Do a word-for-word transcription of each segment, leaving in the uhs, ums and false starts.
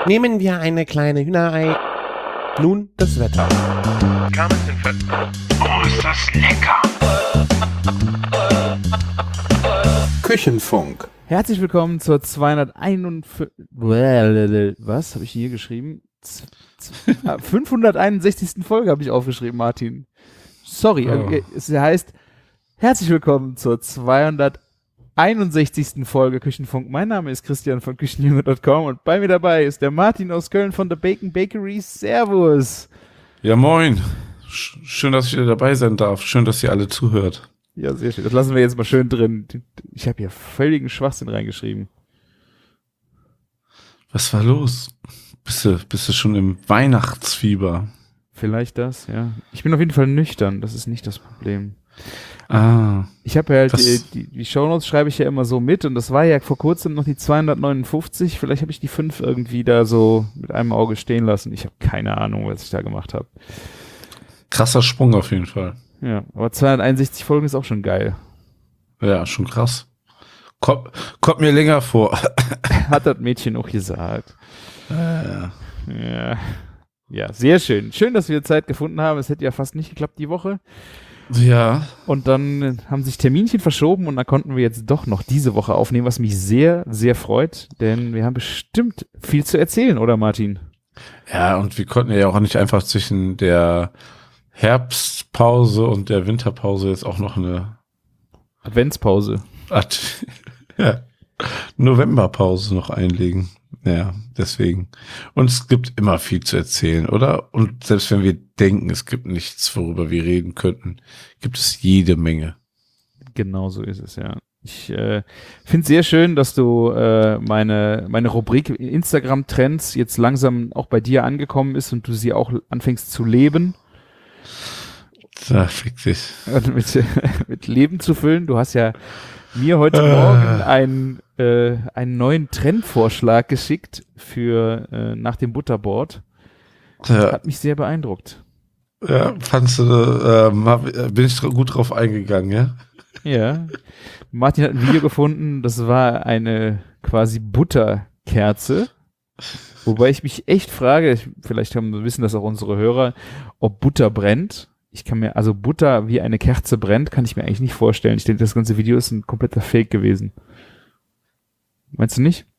Nehmen wir eine kleine Hühnerei. Nun das Wetter. Oh, ist das lecker! Küchenfunk. Herzlich willkommen zur zweihunderteinundfünfzig. Was habe ich hier geschrieben? fünfhunderteinundsechzigsten Folge habe ich aufgeschrieben, Martin. Sorry, Oh. es heißt herzlich willkommen zur zweihunderteinundsechzigsten Folge Küchenfunk. Mein Name ist Christian von Küchenjunge Punkt com und bei mir dabei ist der Martin aus Köln von The Bacon Bakery. Servus. Ja, moin. Sch- Schön, dass ich wieder dabei sein darf. Schön, dass ihr alle zuhört. Ja, sehr schön. Das lassen wir jetzt mal schön drin. Ich habe hier völligen Schwachsinn reingeschrieben. Was war los? Bist du, bist du schon im Weihnachtsfieber? Vielleicht das, ja. Ich bin auf jeden Fall nüchtern, das ist nicht das Problem. Ah. Ich habe ja halt, Was- die, die, die Shownotes schreibe ich ja immer so mit und das war ja vor kurzem noch die zweihundertneunundfünfzig. Vielleicht habe ich die fünf irgendwie da so mit einem Auge stehen lassen. Ich habe keine Ahnung, was ich da gemacht habe. Krasser Sprung auf jeden Fall. Ja, aber zweihunderteinundsechzig Folgen ist auch schon geil. Ja, schon krass. Kommt, kommt mir länger vor. Hat das Mädchen auch gesagt. Ja. Ja. Ja, sehr schön. Schön, dass wir Zeit gefunden haben. Es hätte ja fast nicht geklappt die Woche. Ja. Und dann haben sich Terminchen verschoben und dann konnten wir jetzt doch noch diese Woche aufnehmen, was mich sehr, sehr freut, denn wir haben bestimmt viel zu erzählen, oder Martin? Ja, und wir konnten ja auch nicht einfach zwischen der Herbstpause und der Winterpause jetzt auch noch eine Adventspause. Art, ja, Novemberpause noch einlegen. Ja, deswegen. Und es gibt immer viel zu erzählen, oder? Und selbst wenn wir denken, es gibt nichts, worüber wir reden könnten, gibt es jede Menge. Genau so ist es, ja. Ich äh, finde es sehr schön, dass du äh, meine, meine Rubrik Instagram-Trends jetzt langsam auch bei dir angekommen ist und du sie auch anfängst zu leben. Da fick dich. Und mit, mit Leben zu füllen. Du hast ja mir heute Äh. Morgen einen, äh, einen neuen Trendvorschlag geschickt für äh, nach dem Butterboard. Ja, Hat mich sehr beeindruckt. ja fandst du, ähm, hab, bin ich dra- gut drauf eingegangen, ja? Ja. Martin hat ein Video gefunden, das war eine quasi Butterkerze. Wobei ich mich echt frage, ich, vielleicht haben, wissen das auch unsere Hörer, ob Butter brennt. Ich kann mir, also Butter wie eine Kerze brennt, kann ich mir eigentlich nicht vorstellen. Ich denke, das ganze Video ist ein kompletter Fake gewesen. Meinst du nicht?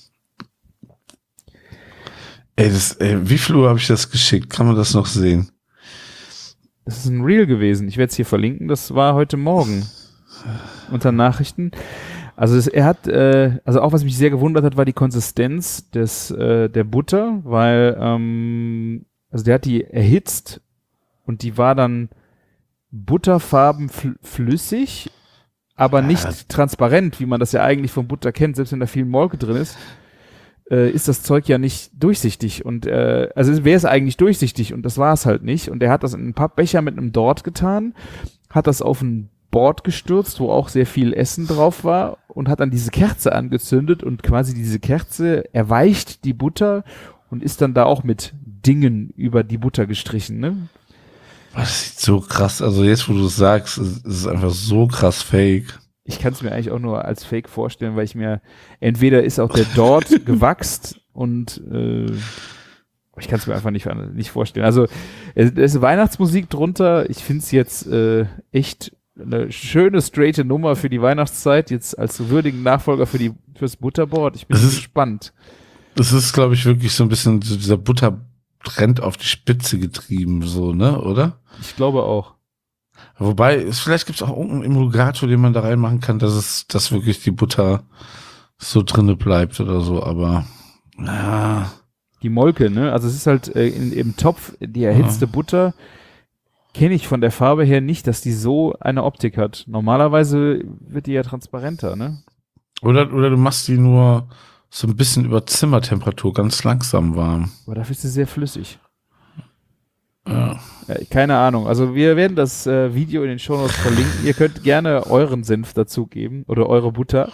Ey, das, ey, wie viel Uhr habe ich das geschickt? Kann man das noch sehen? Das ist ein Reel gewesen. Ich werde es hier verlinken. Das war heute Morgen unter Nachrichten. Also es, er hat, äh, also auch was mich sehr gewundert hat, war die Konsistenz des äh, der Butter, weil ähm, also der hat die erhitzt und die war dann butterfarben fl- flüssig, aber Ja. nicht transparent, wie man das ja eigentlich von Butter kennt. Selbst wenn da viel Molke drin ist, äh, ist das Zeug ja nicht durchsichtig. Und äh, also wäre es eigentlich durchsichtig und das war es halt nicht. Und er hat das in einen Pappbecher mit einem Dort getan, hat das auf ein Board gestürzt, wo auch sehr viel Essen drauf war und hat dann diese Kerze angezündet und quasi diese Kerze erweicht die Butter und ist dann da auch mit Dingen über die Butter gestrichen, ne? Das sieht so krass, also jetzt, wo du es sagst, ist es einfach so krass fake. Ich kann es mir eigentlich auch nur als Fake vorstellen, weil ich mir, entweder ist auch der dort gewachst und äh, ich kann es mir einfach nicht, nicht vorstellen. Also es ist Weihnachtsmusik drunter. Ich finde es jetzt äh, echt eine schöne, straighte Nummer für die Weihnachtszeit, jetzt als würdigen Nachfolger für die fürs Butterboard. Ich bin Das ist- gespannt. Das ist, glaube ich, wirklich so ein bisschen so dieser Buttertrend auf die Spitze getrieben, so, ne, oder? Ich glaube auch. Wobei, es, vielleicht gibt es auch irgendeinen Emulgator, den man da reinmachen kann, dass es, dass wirklich die Butter so drinne bleibt oder so, aber ja, Die Molke, ne? Also es ist halt äh, in, im Topf, die erhitzte Ja. Butter, kenne ich von der Farbe her nicht, dass die so eine Optik hat. Normalerweise wird die ja transparenter, ne? oder, oder du machst die nur so ein bisschen über Zimmertemperatur ganz langsam warm. Aber dafür ist sie sehr flüssig. Ja. Ja, keine Ahnung. Also wir werden das äh, Video in den Shownotes verlinken. Ihr könnt gerne euren Senf dazugeben oder eure Butter.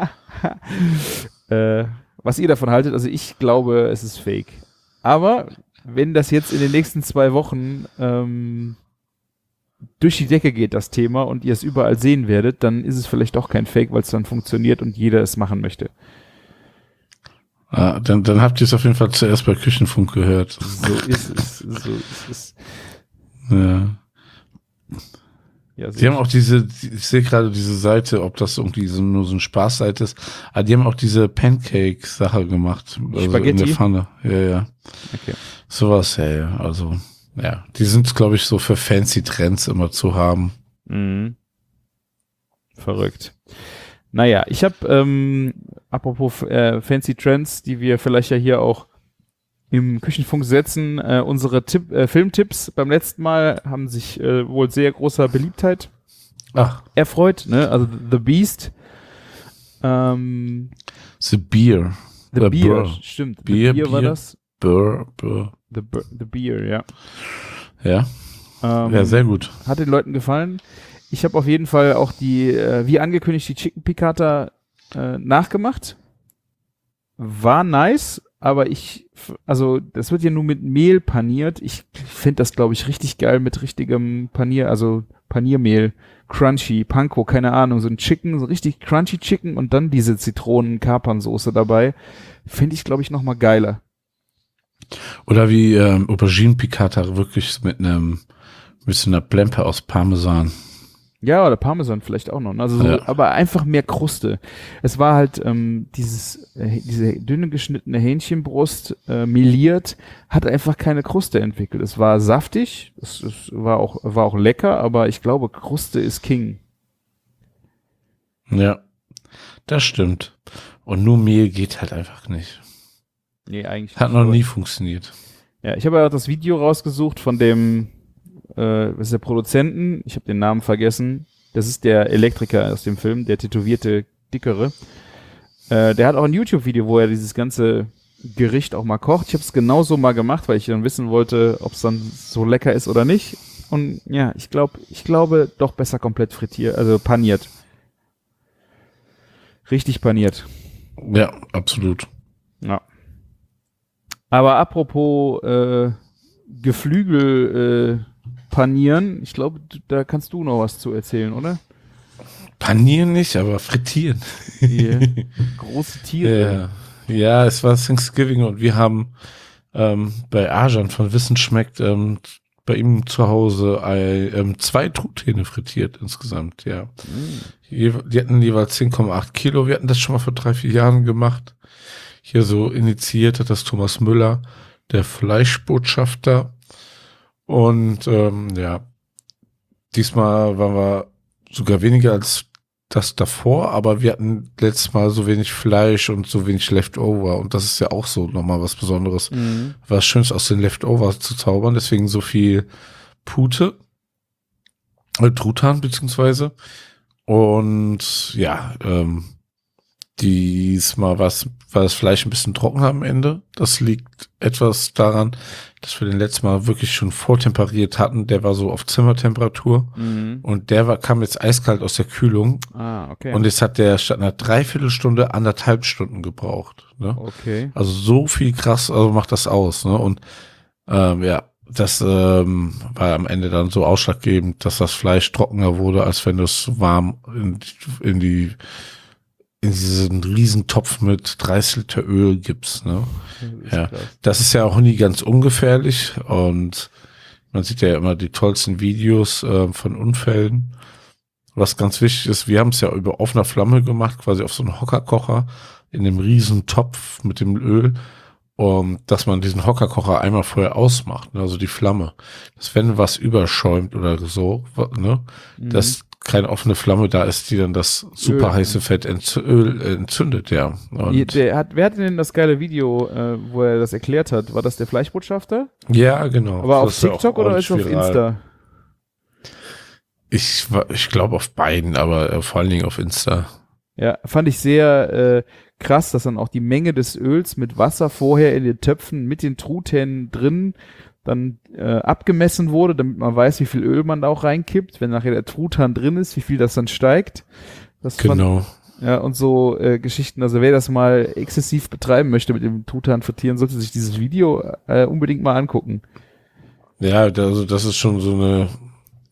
äh, was ihr davon haltet. Also ich glaube, es ist fake. Aber wenn das jetzt in den nächsten zwei Wochen ähm, durch die Decke geht, das Thema, und ihr es überall sehen werdet, dann ist es vielleicht auch kein Fake, weil es dann funktioniert und jeder es machen möchte. Ah, dann, dann habt ihr es auf jeden Fall zuerst bei Küchenfunk gehört. So ist es. So ist es. Ja. Ja, Die haben auch diese, ich sehe gerade diese Seite, ob das irgendwie so, nur so eine Spaßseite ist, aber die haben auch diese Pancake-Sache gemacht. Also Spaghetti? in der Pfanne. Ja, ja. Okay. Sowas, ja, ja. Also, ja. Die sind, glaube ich, so für fancy Trends immer zu haben. Mhm. Verrückt. Naja, ich habe, ähm, apropos äh, Fancy Trends, die wir vielleicht ja hier auch im Küchenfunk setzen, äh, unsere Tipp, äh, Filmtipps beim letzten Mal haben sich äh, wohl sehr großer Beliebtheit Ach, erfreut, ne? Also The Beast, ähm, The Beer. The The Beer, Burr. stimmt, Beer, The Beer war Bier. das? Burr, Burr. The, Bur- The Beer, ja. Ja. Ähm, Ja, sehr gut. Hat den Leuten gefallen. Ich habe auf jeden Fall auch die, äh, wie angekündigt, die Chicken Piccata äh, nachgemacht. War nice, aber ich, f- also das wird ja nur mit Mehl paniert. Ich finde das, glaube ich, richtig geil mit richtigem Panier, also Paniermehl, Crunchy, Panko, keine Ahnung, so ein Chicken, so richtig Crunchy Chicken und dann diese Zitronen-Kapernsoße dabei. Finde ich, glaube ich, noch mal geiler. Oder wie ähm, Aubergine-Piccata wirklich mit einem, mit so einer Plempe aus Parmesan. Ja, oder Parmesan vielleicht auch noch. ne? Also so, Ja. aber einfach mehr Kruste. Es war halt ähm, dieses, äh, diese dünne geschnittene Hähnchenbrust äh, meliert, hat einfach keine Kruste entwickelt. Es war saftig, es, es war auch war auch lecker, aber ich glaube, Kruste ist King. Ja, das stimmt. Und nur Mehl geht halt einfach nicht. Nee, eigentlich Hat nicht, noch aber- nie funktioniert. Ja, ich habe ja auch das Video rausgesucht von dem, äh, was ist der Produzenten? Ich habe den Namen vergessen. Das ist der Elektriker aus dem Film, der tätowierte Dickere. Äh, der hat auch ein YouTube-Video, wo er dieses ganze Gericht auch mal kocht. Ich habe es genauso mal gemacht, weil ich dann wissen wollte, ob es dann so lecker ist oder nicht. Und ja, ich glaube, ich glaube doch besser komplett frittiert, also paniert. Richtig paniert. Ja, absolut. Ja. Aber apropos äh, Geflügel äh, panieren, ich glaube, du- da kannst du noch was zu erzählen, oder? Panieren nicht, aber frittieren. Die große Tiere. Ja. ja, es war Thanksgiving und wir haben ähm, bei Arjan von Wissen schmeckt ähm, bei ihm zu Hause ein, ähm, zwei Truthähne frittiert insgesamt, ja. Je, die hatten jeweils zehn Komma acht Kilo. Wir hatten das schon mal vor drei, vier Jahren gemacht. Hier so initiiert hat das Thomas Müller, der Fleischbotschafter. Und ähm, ja, diesmal waren wir sogar weniger als das davor, aber wir hatten letztes Mal so wenig Fleisch und so wenig Leftover. Und das ist ja auch so nochmal was Besonderes. Mhm. Was Schönes aus den Leftovers zu zaubern. Deswegen so viel Pute, äh, Truthahn beziehungsweise. Und ja, ähm, diesmal war es- war das Fleisch ein bisschen trocken am Ende. Das liegt etwas daran, dass wir den letzten Mal wirklich schon vortemperiert hatten. Der war so auf Zimmertemperatur Mhm. und der war, kam jetzt eiskalt aus der Kühlung. Ah, okay. Und jetzt hat der statt einer Dreiviertelstunde anderthalb Stunden gebraucht. Ne? okay. Also so viel krass, also macht das aus. Ne? Und ähm, ja, das ähm, war am Ende dann so ausschlaggebend, dass das Fleisch trockener wurde, als wenn du es warm in, in die in diesen riesen Topf mit dreißig Liter Öl gibst. Ne? Das ist Ja. krass. Das ist ja auch nie ganz ungefährlich und man sieht ja immer die tollsten Videos äh, von Unfällen. Was ganz wichtig ist, wir haben es ja über offener Flamme gemacht, quasi auf so einen Hockerkocher in dem riesen Topf mit dem Öl, um, dass man diesen Hockerkocher einmal vorher ausmacht, ne? Also die Flamme. Dass wenn was überschäumt oder so, ne, Mhm. dass keine offene Flamme da ist, die dann das super Öl. heiße Fett entzü Öl entzündet, ja. Und Ihr- der hat, wer hat denn das geile Video, äh, wo er das erklärt hat? War das der Fleischbotschafter? ja, genau. Aber auf Das ist ja auch TikTok oder ist ordentlich es auf viral. Insta? Ich, wa- ich glaube auf beiden, aber äh, vor allen Dingen auf Insta. Ja, fand ich sehr äh, krass, dass dann auch die Menge des Öls mit Wasser vorher in den Töpfen mit den Truthähnen drin dann äh, abgemessen wurde, damit man weiß, wie viel Öl man da auch reinkippt, wenn nachher der Truthahn drin ist, wie viel das dann steigt. Das fand, Genau. ja, und so äh, Geschichten, also wer das mal exzessiv betreiben möchte mit dem Truthahn frittieren, sollte sich dieses Video äh, unbedingt mal angucken. Ja, da- also das ist schon so eine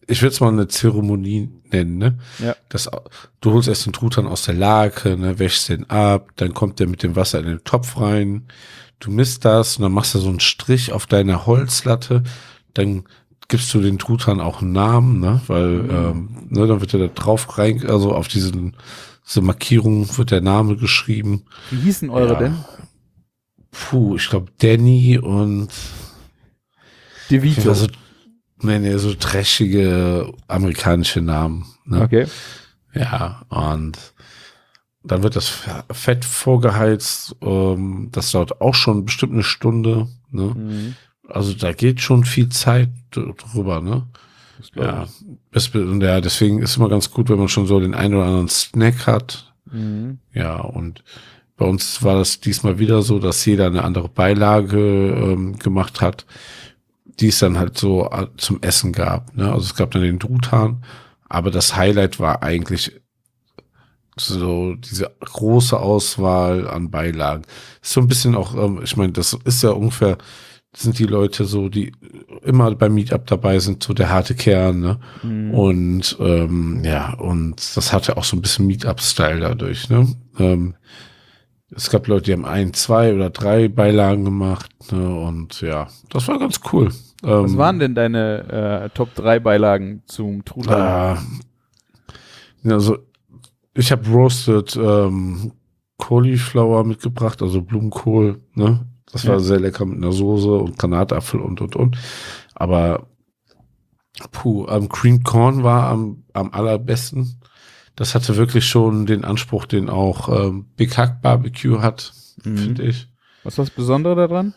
ich würde es mal eine Zeremonie nennen, ne? Ja. Das, du holst erst den Truthahn aus der Lake, ne, wäschst den ab, dann kommt der mit dem Wasser in den Topf rein, du misst das und dann machst du so einen Strich auf deiner Holzlatte, dann gibst du den Truthahn auch einen Namen, ne, weil, Mhm. ähm, ne, dann wird er da drauf rein, also auf diesen, diese Markierung wird der Name geschrieben. Wie hießen eure Ja. denn? Puh, ich glaube Danny und DeVito. also, nee, nee, so trashige amerikanische Namen, ne? Okay. Ja, und dann wird das Fett vorgeheizt, ähm, das dauert auch schon bestimmt eine Stunde, ne? Mhm. Also da geht schon viel Zeit drüber, ne? Das glaub Ja, ich. es, ja, deswegen ist immer ganz gut, wenn man schon so den einen oder anderen Snack hat. Mhm. Ja, und bei uns war das diesmal wieder so, dass jeder eine andere Beilage ähm, gemacht hat, die es dann halt so äh, zum Essen gab, ne? Also es gab dann den Truthahn, aber das Highlight war eigentlich so diese große Auswahl an Beilagen. Ist so ein bisschen auch, ähm, ich meine, das ist ja ungefähr, sind die Leute so, die immer beim Meetup dabei sind, so der harte Kern, ne? Mhm. Und ähm, ja, und das hatte auch so ein bisschen Meetup-Style dadurch, ne? Ähm, es gab Leute, die haben ein, zwei oder drei Beilagen gemacht, ne? Und ja, das war ganz cool. Was Ähm, waren denn deine äh, Top drei Beilagen zum Truthahn? Äh, also ich habe Roasted ähm, Cauliflower mitgebracht, also Blumenkohl, ne? Das war Ja. sehr lecker mit einer Soße und Granatapfel und und und. Aber puh, ähm, Cream Corn war am, am allerbesten. Das hatte wirklich schon den Anspruch, den auch ähm, Big Hack Barbecue hat, Mhm. finde ich. Was war das Besondere daran?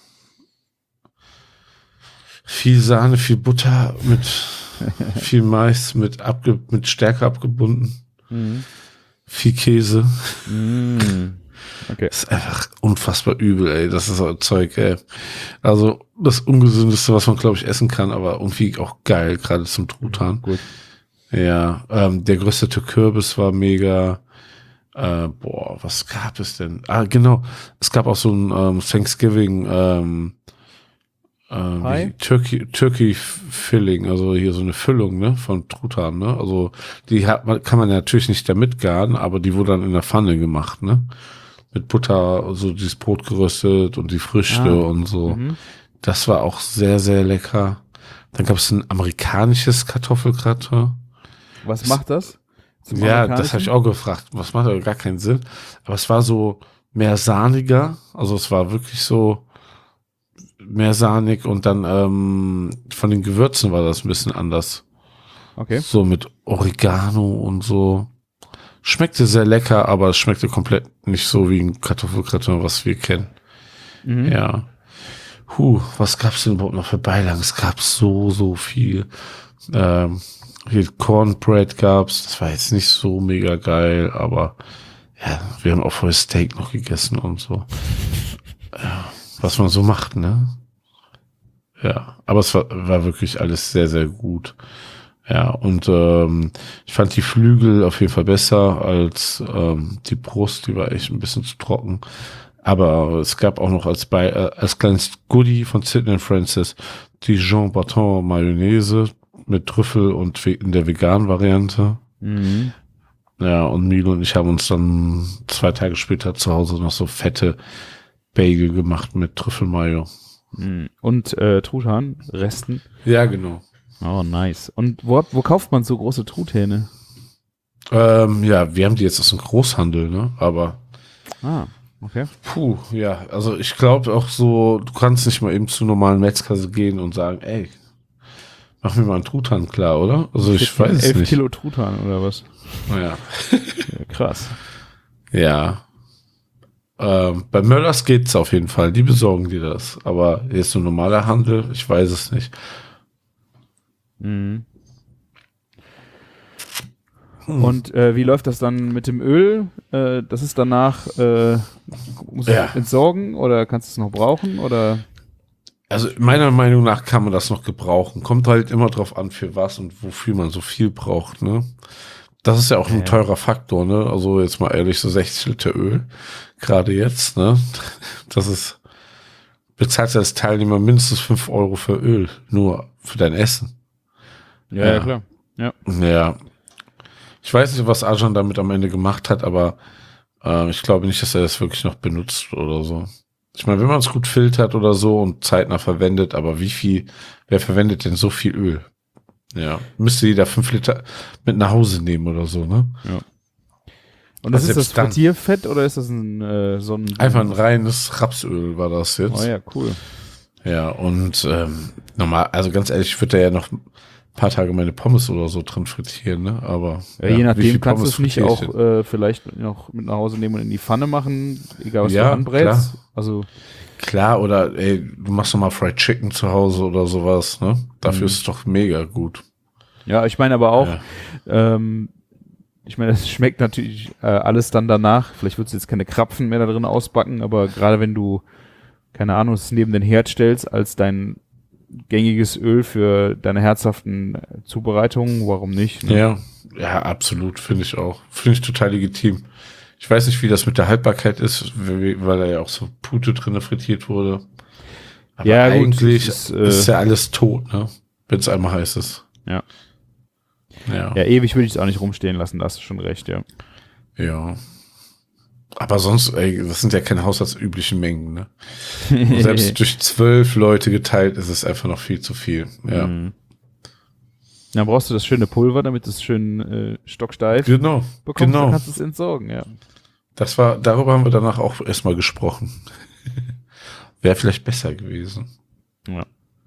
Viel Sahne, viel Butter mit viel Mais, mit abge mit Stärke abgebunden, Mhm. viel Käse. Mhm. Okay. Das ist einfach unfassbar übel, ey. Das ist so Zeug, ey. Also das Ungesündeste, was man, glaube ich, essen kann, aber irgendwie auch geil, gerade zum Truthahn. Gut. Ja, ähm, der größte Kürbis war mega. Äh, boah, was gab es denn? Ah, genau. Es gab auch so ein ähm, Thanksgiving ähm, ähm, Pie? wie, Turkey, Turkey Filling, also hier so eine Füllung, ne, von Truthahn, ne? Also die hat man, kann man ja natürlich nicht damit garen, aber die wurde dann in der Pfanne gemacht, ne? Mit Butter, so dieses Brot geröstet und die Früchte Ah. und so. Mhm. Das war auch sehr, sehr lecker. Dann gab es ein amerikanisches Kartoffelgratin. Was macht das? Zum Ja, das Amerikanischen? habe ich auch gefragt. Was macht aber gar keinen Sinn. Aber es war so mehr sahniger. Also es war wirklich so mehr sahnig und dann ähm, von den Gewürzen war das ein bisschen anders. Okay. So mit Oregano und so. Schmeckte sehr lecker, aber es schmeckte komplett nicht so wie ein Kartoffelgratin, was wir kennen. Mhm. Ja. Huh, was gab's denn überhaupt noch für Beilagen? Es gab so, so viel. Ähm, hier Cornbread gab's. Das war jetzt nicht so mega geil, aber ja, wir haben auch vorher Steak noch gegessen und so. Ja, was man so macht, ne? Ja, aber es war, war wirklich alles sehr, sehr gut. Ja, und ähm, ich fand die Flügel auf jeden Fall besser als ähm, die Brust, die war echt ein bisschen zu trocken. Aber es gab auch noch als bei äh, als kleines Goodie von Sidney Francis die Jean Baton Mayonnaise mit Trüffel und we- in der veganen Variante. Mhm. Ja, und Milo und ich haben uns dann zwei Tage später zu Hause noch so fette Bagel gemacht mit Trüffelmayo. Mhm. Und äh, Truthahn, Resten. Ja, genau. Oh, nice. Und wo, wo kauft man so große Truthähne? Ähm, ja, wir haben die jetzt aus dem Großhandel, ne? Aber Ah, okay. puh, ja, also ich glaube auch so, du kannst nicht mal eben zu normalen Metzger gehen und sagen, ey, mach mir mal einen Truthahn klar, oder? Also ich weiß es elf nicht. Kilo Truthahn oder was? Ja. Ja, krass. Ja. Ähm, bei Möllers geht's auf jeden Fall, die besorgen dir das. Aber jetzt so ein normaler Handel, ich weiß es nicht. Mhm. Hm. Und äh, wie läuft das dann mit dem Öl? Äh, das ist danach, äh, musst du Ja. es entsorgen oder kannst du es noch brauchen? Oder? Also meiner Meinung nach kann man das noch gebrauchen. Kommt halt immer drauf an, für was und wofür man so viel braucht, ne? Das ist ja auch ein Ja. teurer Faktor, ne? Also jetzt mal ehrlich, so sechzig Liter Öl, gerade jetzt, ne? Das ist, bezahlst du als Teilnehmer mindestens fünf Euro für Öl, nur für dein Essen. Ja, ja, klar. Ja. Ja. Ich weiß nicht, was Arjan damit am Ende gemacht hat, aber äh, ich glaube nicht, dass er das wirklich noch benutzt oder so. Ich meine, wenn man es gut filtert oder so und zeitnah verwendet, aber wie viel, wer verwendet denn so viel Öl? Ja, müsste jeder fünf Liter mit nach Hause nehmen oder so, ne? Ja. Und das Also ist das selbst dann- Frittierfett oder ist das ein äh, so ein Einfach ein reines Rapsöl war das jetzt. Oh ja, cool. Ja, und ähm, normal, also ganz ehrlich, ich würde da ja noch ein paar Tage meine Pommes oder so drin frittieren, ne? Aber Ja, je wie nachdem viel kannst du Pommes es nicht frittiere ich auch denn? äh, vielleicht noch mit nach Hause nehmen und in die Pfanne machen, egal was Ja, du anbrätst. klar. Also Klar, oder ey, du machst noch mal Fried Chicken zu Hause oder sowas, ne? Dafür Mhm. ist es doch mega gut. ja, ich meine aber auch, Ja. ähm, ich meine, es schmeckt natürlich äh, alles dann danach. Vielleicht würdest du jetzt keine Krapfen mehr da drin ausbacken, aber gerade wenn du, keine Ahnung, es neben den Herd stellst als dein gängiges Öl für deine herzhaften äh, Zubereitungen, warum nicht? Ne? Ja, ja, absolut, finde ich auch. Finde ich total legitim. Ich weiß nicht, wie das mit der Haltbarkeit ist, weil weil da ja auch so Pute drinne frittiert wurde. Aber Ja, gut, eigentlich es ist, ist, äh, ja alles tot, ne? Wenn es einmal heiß ist. Ja. Ja. Ja, ewig würde ich es auch nicht rumstehen lassen, da hast du schon recht, ja. Ja. Aber sonst, ey, das sind ja keine haushaltsüblichen Mengen, ne? Und selbst durch zwölf Leute geteilt ist es einfach noch viel zu viel. Ja. Mhm. Dann brauchst du das schöne Pulver, damit es schön äh, stocksteif Genau. bekommst, dann Genau. kannst du es entsorgen, ja. Das war, darüber haben wir danach auch erstmal gesprochen. Wäre vielleicht besser gewesen. Ja.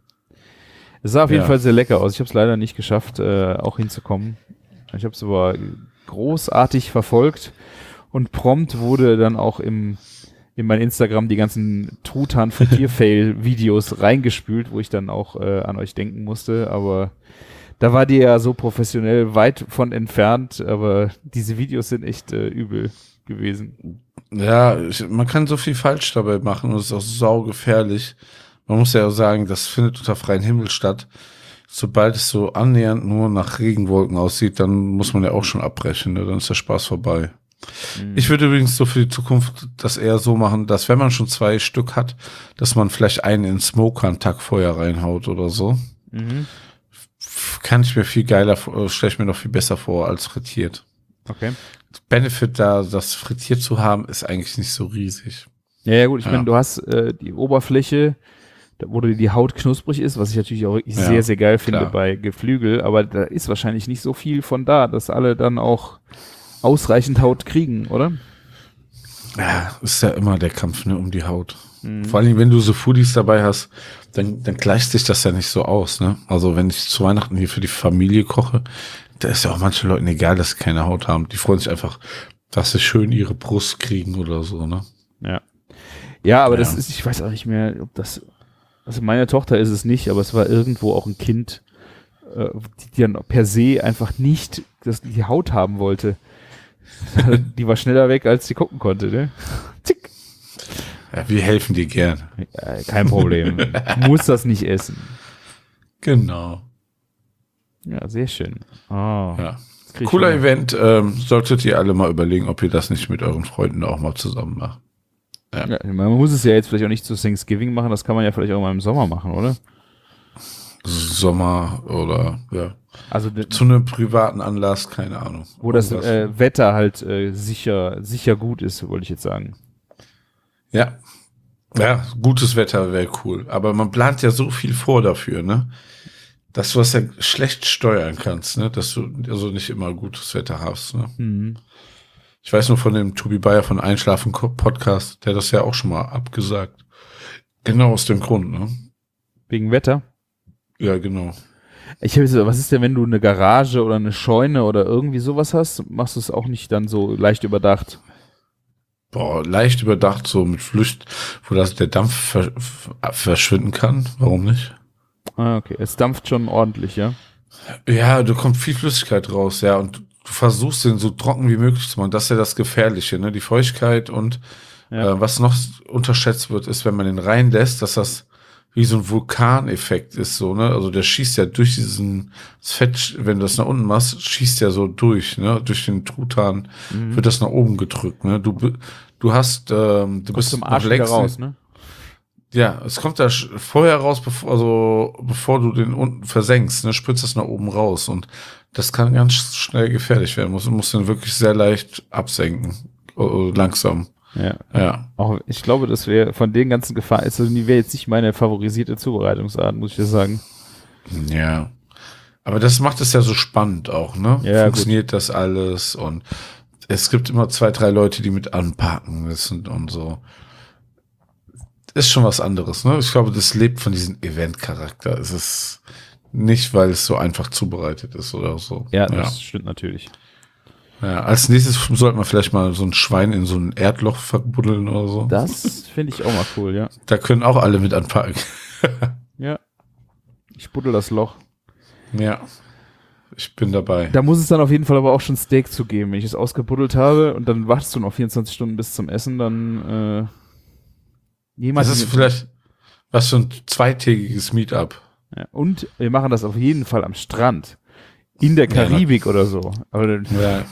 Es sah auf jeden Ja. Fall sehr lecker aus. Ich habe es leider nicht geschafft, äh, auch hinzukommen. Ich habe es aber großartig verfolgt und prompt wurde dann auch im in mein Instagram die ganzen Truthahn-Frittier-Fail-Videos reingespült, wo ich dann auch äh, an euch denken musste, aber da war die ja so professionell weit von entfernt, aber diese Videos sind echt äh, übel gewesen. Ja, ich, man kann so viel falsch dabei machen und es ist auch saugefährlich. Man muss ja auch sagen, das findet unter freiem Himmel statt. Sobald es so annähernd nur nach Regenwolken aussieht, dann muss man ja auch schon abbrechen, ne? Dann ist der Spaß vorbei. Mhm. Ich würde übrigens so für die Zukunft das eher so machen, dass wenn man schon zwei Stück hat, dass man vielleicht einen in Smoker einen Tag vorher reinhaut oder so. Mhm. Kann ich mir viel geiler, stelle ich mir noch viel besser vor als frittiert. Okay. Benefit da, das frittiert zu haben, ist eigentlich nicht so riesig. Ja, ja gut, ich Ja. meine, du hast äh, die Oberfläche, da- wo die Haut knusprig ist, was ich natürlich auch wirklich Ja, sehr, sehr geil finde klar. bei Geflügel, aber da ist wahrscheinlich nicht so viel von da, dass alle dann auch ausreichend Haut kriegen, oder? Ja, ist ja immer der Kampf, ne, um die Haut. Mhm. Vor allem, wenn du so Foodies dabei hast, dann, dann gleicht sich das ja nicht so aus, ne? Also wenn ich zu Weihnachten hier für die Familie koche, da ist ja auch manchen Leuten egal, dass sie keine Haut haben. Die freuen sich einfach, dass sie schön ihre Brust kriegen oder so, ne? Ja. Ja, aber Ja. das ist, ich weiß auch nicht mehr, ob das, also meine Tochter ist es nicht, aber es war irgendwo auch ein Kind, äh, die, die dann per se einfach nicht das, die Haut haben wollte. Die war schneller weg, als sie gucken konnte, ne? Zick. Ja, wir helfen dir gern. Ja, kein Problem. Muss das nicht essen. Genau. Ja, sehr schön. Oh, Ja. jetzt krieg ich Cooler Hunger. Event, ähm, solltet ihr alle mal überlegen, ob ihr das nicht mit euren Freunden auch mal zusammen macht. Ja, man muss es ja jetzt vielleicht auch nicht zu Thanksgiving machen, das kann man ja vielleicht auch mal im Sommer machen, oder? Sommer oder ja. Also d- Zu einem privaten Anlass, keine Ahnung. wo das Irgendwas. äh, Wetter halt äh, sicher sicher gut ist, wollte ich jetzt sagen. Ja. Ja, gutes Wetter wäre cool. Aber man plant ja so viel vor dafür, ne? Dass du das ja schlecht steuern kannst, ne? Dass du also nicht immer gutes Wetter hast, ne? Mhm. Ich weiß nur von dem Tobi Bayer von Einschlafen Podcast, der hat das ja auch schon mal abgesagt. Genau aus dem Grund, ne? Wegen Wetter. Ja, genau. Ich habe so, was ist denn, wenn du eine Garage oder eine Scheune oder irgendwie sowas hast? Machst du es auch nicht dann so leicht überdacht? Boah, leicht überdacht, so mit Flücht, wo das der Dampf ver verschwinden kann. Warum nicht? Ah, okay. Es dampft schon ordentlich, ja? Ja, da kommt viel Flüssigkeit raus, ja, und du versuchst den so trocken wie möglich zu machen. Das ist ja das Gefährliche, ne? Die Feuchtigkeit und Ja. äh, was noch unterschätzt wird, ist, wenn man den reinlässt, dass das wie so ein Vulkaneffekt ist, so, ne? Also der schießt ja durch diesen das Fett, wenn du das nach unten machst, schießt ja so durch, ne? Durch den Truthahn Mhm. wird das nach oben gedrückt, ne? Du, bi- du hast, ähm, du Kommst bist zum noch Arsch wieder längst raus, ne? Ja, es kommt da sch- vorher raus, bevor, also, bevor du den unten versenkst, ne, spritzt das nach oben raus und das kann ganz schnell gefährlich werden. Du musst den wirklich sehr leicht absenken, äh, langsam. Ja. Ja. Auch ich glaube, das wäre von den ganzen Gefahren, also die wäre jetzt nicht meine favorisierte Zubereitungsart, muss ich dir sagen. Ja. Aber das macht es ja so spannend auch, ne? Ja, Funktioniert das alles und es gibt immer zwei, drei Leute, die mit anpacken müssen und so. Ist schon was anderes, ne? Ich glaube, das lebt von diesem Event-Charakter. Es ist nicht, weil es so einfach zubereitet ist oder so. Ja, das stimmt natürlich. Ja, als nächstes sollte man vielleicht mal so ein Schwein in so ein Erdloch verbuddeln oder so. Das finde ich auch mal cool, ja. Da können auch alle mit anpacken. Ja. Ich buddel das Loch. Ja. Ich bin dabei. Da muss es dann auf jeden Fall aber auch schon Steak zu geben. Wenn ich es ausgebuddelt habe und dann wartest du noch vierundzwanzig Stunden bis zum Essen, dann äh, jemand. Das ist vielleicht was für ein zweitägiges Meetup. Ja, und wir machen das auf jeden Fall am Strand. In der Karibik ja, oder so. Aber dann, ja.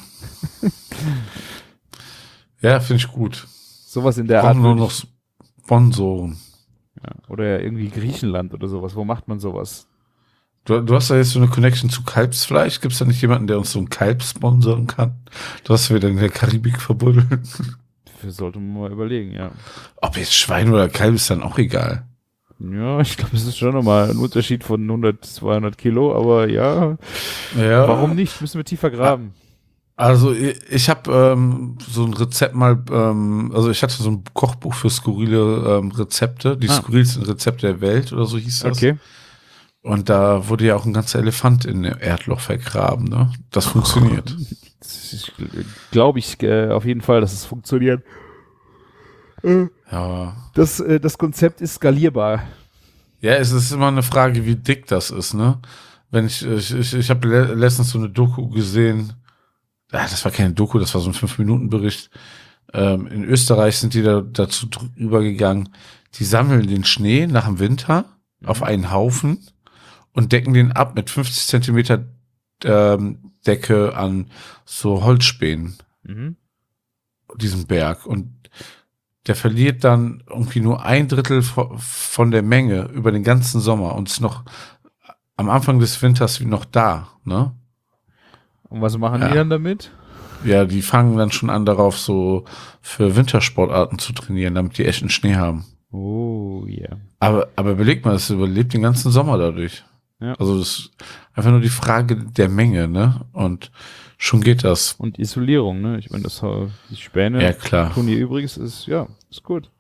Ja, finde ich gut. Sowas in der Art. Art. Nur noch Sponsoren. Ja, oder irgendwie Griechenland oder sowas. Wo macht man sowas? Du, du hast da jetzt so eine Connection zu Kalbsfleisch. Gibt es da nicht jemanden, der uns so ein Kalb sponsern kann? Das wir dann in der Karibik verbuddeln. Das sollte man mal überlegen, ja. Ob jetzt Schwein oder Kalb ist dann auch egal. Ja, ich glaube, es ist schon nochmal ein Unterschied von hundert, zweihundert Kilo, aber ja, ja. Warum nicht? Müssen wir tiefer graben. Also ich, ich habe ähm, so ein Rezept mal, ähm, also ich hatte so ein Kochbuch für skurrile ähm, Rezepte, die ah. skurrilsten Rezepte der Welt oder so hieß das. Okay. Und da wurde ja auch ein ganzer Elefant in dem Erdloch vergraben, ne? Das funktioniert. Glaube ich äh, auf jeden Fall, dass es funktioniert. Ja. Das, äh, das Konzept ist skalierbar. Ja, es ist immer eine Frage, wie dick das ist, ne? Wenn ich, ich, ich, ich habe le- letztens so eine Doku gesehen, ah, das war keine Doku, das war so ein fünf Minuten Bericht. Ähm, in Österreich sind die da dazu übergegangen, die sammeln den Schnee nach dem Winter mhm. auf einen Haufen und decken den ab mit fünfzig Zentimeter ähm, Decke an so Holzspänen. Mhm. Diesen Berg. Und der verliert dann irgendwie nur ein Drittel von der Menge über den ganzen Sommer und ist noch am Anfang des Winters noch da, ne? Und was machen ja. die dann damit? Ja, die fangen dann schon an, darauf so für Wintersportarten zu trainieren, damit die echten Schnee haben. Oh, ja. Yeah. Aber, aber überleg mal, es überlebt den ganzen Sommer dadurch. Ja. Also das ist einfach nur die Frage der Menge, ne? Und schon geht das. Und Isolierung, ne? Ich meine, das die Späne ja, klar. tun ihr übrigens, ist, ja, ist gut.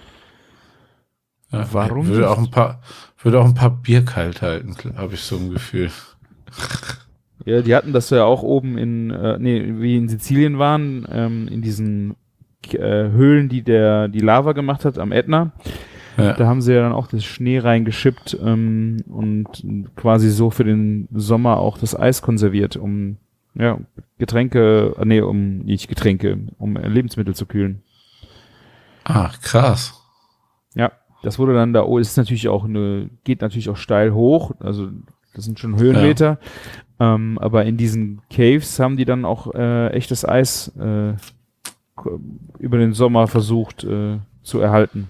Ja, warum würde nicht? auch ein paar, würde auch ein paar Bier kalt halten, habe ich so ein Gefühl. Ja, die hatten das ja auch oben in, äh, nee, wie in Sizilien waren, ähm, in diesen äh, Höhlen, die der, die Lava gemacht hat am Ätna. Ja. Da haben sie ja dann auch das Schnee reingeschippt ähm, und quasi so für den Sommer auch das Eis konserviert, um ja, Getränke, äh, nee, um nicht Getränke, um Lebensmittel zu kühlen. Ah, krass. Ja, das wurde dann da, oh, es ist natürlich auch eine, geht natürlich auch steil hoch, also das sind schon Höhenmeter, ja. ähm, aber in diesen Caves haben die dann auch äh, echtes Eis äh, über den Sommer versucht äh, zu erhalten.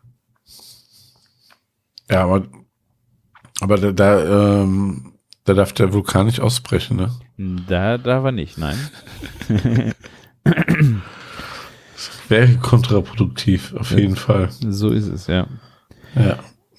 Ja, aber aber da, da, ähm, da darf der Vulkan nicht ausbrechen, ne? Da darf er nicht, nein. Wäre kontraproduktiv, auf jeden Fall. So ist es, ja. Ja.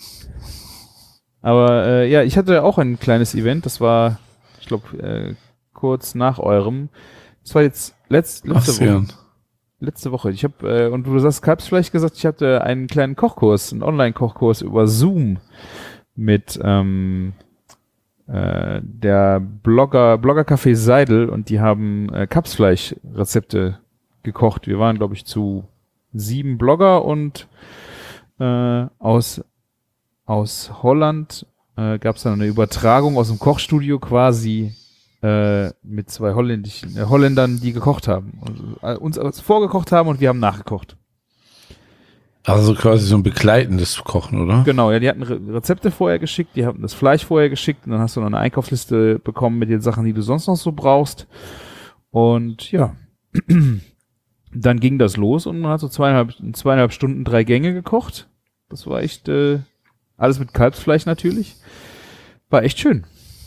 Aber äh, ja, ich hatte auch ein kleines Event, das war, ich glaube, äh, kurz nach eurem. Das war jetzt letzt, letzte Ach, Woche. Letzte Woche. Ich habe, äh, und du hast Kalbs vielleicht gesagt, ich hatte einen kleinen Kochkurs, einen Online-Kochkurs über Zoom mit ähm, äh, der Blogger, Blogger-Café Seidel und die haben äh, Kalbsfleisch-Rezepte gekocht. Wir waren, glaube ich, zu sieben Blogger und äh, aus aus Holland äh, gab es dann eine Übertragung aus dem Kochstudio quasi äh, mit zwei holländischen äh, Holländern, die gekocht haben. Und, äh, uns äh, vorgekocht haben und wir haben nachgekocht. Also quasi so ein begleitendes Kochen, oder? Genau, ja, die hatten Re- Rezepte vorher geschickt, die haben das Fleisch vorher geschickt und dann hast du noch eine Einkaufsliste bekommen mit den Sachen, die du sonst noch so brauchst. Und ja, dann ging das los und man hat so zweieinhalb, zweieinhalb Stunden drei Gänge gekocht. Das war echt, äh, alles mit Kalbsfleisch natürlich. War echt schön.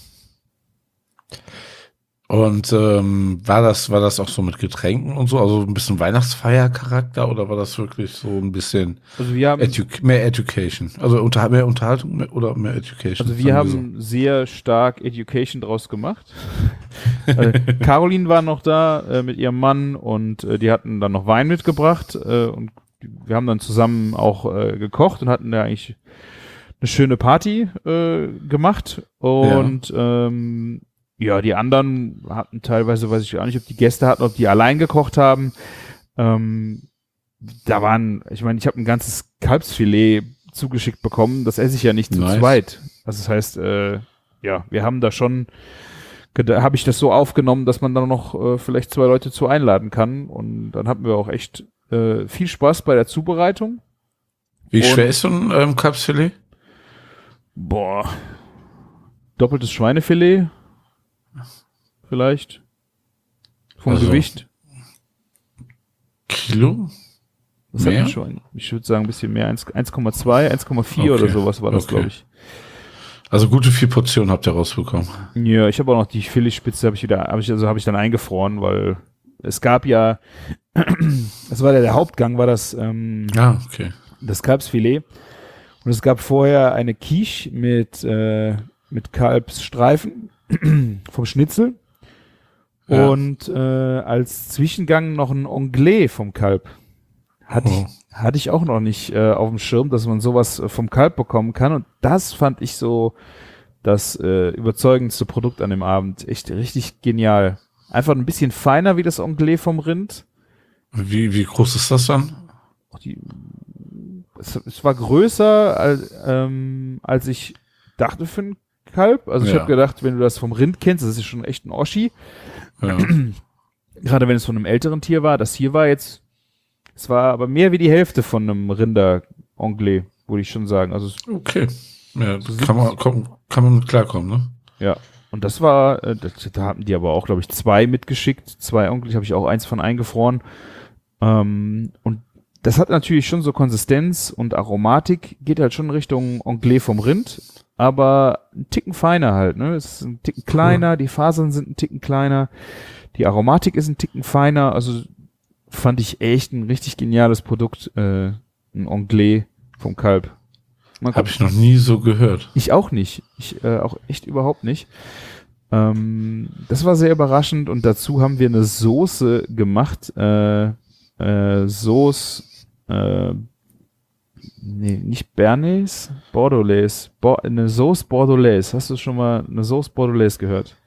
Und ähm, war das war das auch so mit Getränken und so, also ein bisschen Weihnachtsfeiercharakter oder war das wirklich so ein bisschen Also wir haben, edu mehr Education, also unter mehr Unterhaltung mehr, oder mehr Education? also wir sagen haben sehr stark Education draus gemacht. äh, Caroline war noch da äh, mit ihrem Mann und äh, die hatten dann noch Wein mitgebracht äh, und wir haben dann zusammen auch äh, gekocht und hatten da eigentlich eine schöne Party äh, gemacht und ja. Ähm, ja, die anderen hatten teilweise, weiß ich gar nicht, ob die Gäste hatten, ob die allein gekocht haben. Ähm, da waren, ich meine, ich habe ein ganzes Kalbsfilet zugeschickt bekommen, das esse ich ja nicht zu nice. zweit. Also das heißt, äh, ja, wir haben da schon, habe ich das so aufgenommen, dass man dann noch äh, vielleicht zwei Leute zu einladen kann und dann hatten wir auch echt äh, viel Spaß bei der Zubereitung. Wie und, schwer ist so ein ähm, Kalbsfilet? Boah, doppeltes Schweinefilet vielleicht vom also, Gewicht. Kilo? Das hat man schon, ich würde sagen ein bisschen mehr, eins Komma zwei, eins Komma vier okay. oder sowas war das, okay. glaube ich. Also gute vier Portionen habt ihr rausbekommen. Ja, ich habe auch noch die Filetspitze, habe ich wieder, habe ich also habe ich dann eingefroren, weil es gab ja, das war ja der Hauptgang, war das, ähm, ah, okay. das Kalbsfilet und es gab vorher eine Quiche mit äh, mit Kalbsstreifen vom Schnitzel. Ja. Und äh, als Zwischengang noch ein Anglais vom Kalb. Hatte, oh. ich, hatte ich auch noch nicht äh, auf dem Schirm, dass man sowas äh, vom Kalb bekommen kann. Und das fand ich so das äh, überzeugendste Produkt an dem Abend. Echt richtig genial. Einfach ein bisschen feiner wie das Anglais vom Rind. Wie, wie groß ist das dann? Die, es, es war größer, als, ähm, als ich dachte für ein Kalb. Also ich ja. habe gedacht, wenn du das vom Rind kennst, das ist schon echt ein Oschi. Ja. Gerade wenn es von einem älteren Tier war. Das hier war jetzt, es war aber mehr wie die Hälfte von einem Rinder-Anglais, würde ich schon sagen. Also okay. Ja, so kann man, kann, kann man mit klarkommen, ne? Ja. Und das war, äh, das, da haben die aber auch, glaube ich, zwei mitgeschickt. Zwei Anglais, habe ich auch eins von eingefroren. Ähm, und das hat natürlich schon so Konsistenz und Aromatik, geht halt schon Richtung Anglais vom Rind. Aber ein Ticken feiner halt, ne? Es ist ein Ticken kleiner, cool. Die Fasern sind ein Ticken kleiner, die Aromatik ist ein Ticken feiner, also fand ich echt ein richtig geniales Produkt, äh, ein Anglais vom Kalb. Habe ich noch nie so gehört. Ich auch nicht, ich äh, auch echt überhaupt nicht. Ähm, das war sehr überraschend und dazu haben wir eine Soße gemacht, äh, äh, Sauce, äh, Nee, nicht Bernays, Bordelaise. Bo- eine Sauce Bordelaise. Hast du schon mal eine Sauce Bordelaise gehört?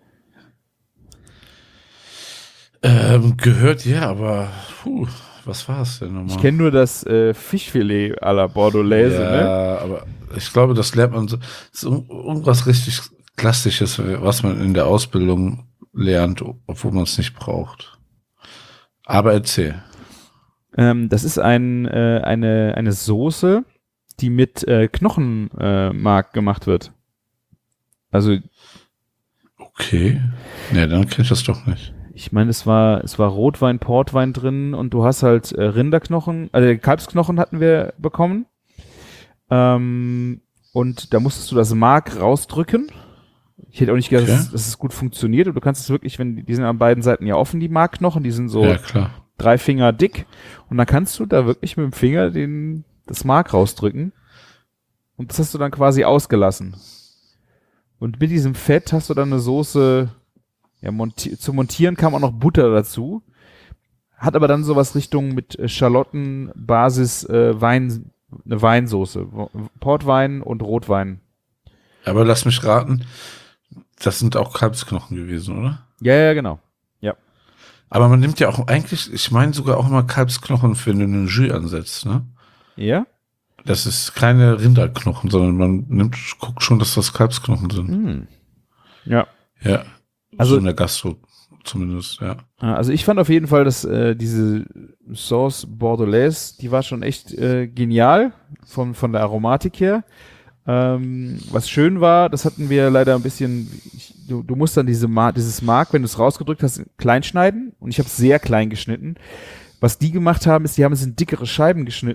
Ähm, gehört, ja, aber puh, was war es denn nochmal? Ich kenne nur das äh, Fischfilet à la Bordelaise, ja, ne? Ja, aber ich glaube, das lernt man so. Das ist irgendwas richtig Klassisches, was man in der Ausbildung lernt, obwohl man es nicht braucht. Aber erzähl. Ähm, das ist ein, äh, eine, eine Soße, die mit äh, Knochenmark äh, gemacht wird. Also. Okay. Ne, dann kenn ich das doch nicht. Ich meine, es war, es war Rotwein, Portwein drin und du hast halt äh, Rinderknochen, also Kalbsknochen hatten wir bekommen. Ähm, und da musstest du das Mark rausdrücken. Ich hätte auch nicht gedacht, okay. dass, dass es gut funktioniert. Und du kannst es wirklich, wenn die, die sind an beiden Seiten ja offen, die Markknochen, die sind so. Ja, klar. Drei Finger dick und dann kannst du da wirklich mit dem Finger den, das Mark rausdrücken und das hast du dann quasi ausgelassen. Und mit diesem Fett hast du dann eine Soße, ja, monti- zu montieren kam auch noch Butter dazu, hat aber dann sowas Richtung mit Schalottenbasis äh, Wein, eine Weinsoße, Portwein und Rotwein. Aber lass mich raten, das sind auch Kalbsknochen gewesen, oder? Ja, ja, genau. Ja. Aber man nimmt ja auch eigentlich, ich meine sogar auch immer Kalbsknochen, wenn du einen Jus ansetzt, ne? Ja? Das ist keine Rinderknochen, sondern man nimmt, guckt schon, dass das Kalbsknochen sind. Mm. Ja. Ja. Also so in der Gastro zumindest, ja. Also ich fand auf jeden Fall, dass äh, diese Sauce Bordelaise, die war schon echt äh, genial von, von der Aromatik her. Ähm, was schön war, das hatten wir leider ein bisschen, ich, du, du musst dann diese Mar- dieses Mark, wenn du es rausgedrückt hast, klein schneiden und ich habe es sehr klein geschnitten. Was die gemacht haben, ist, die haben es in dickere Scheiben geschnitten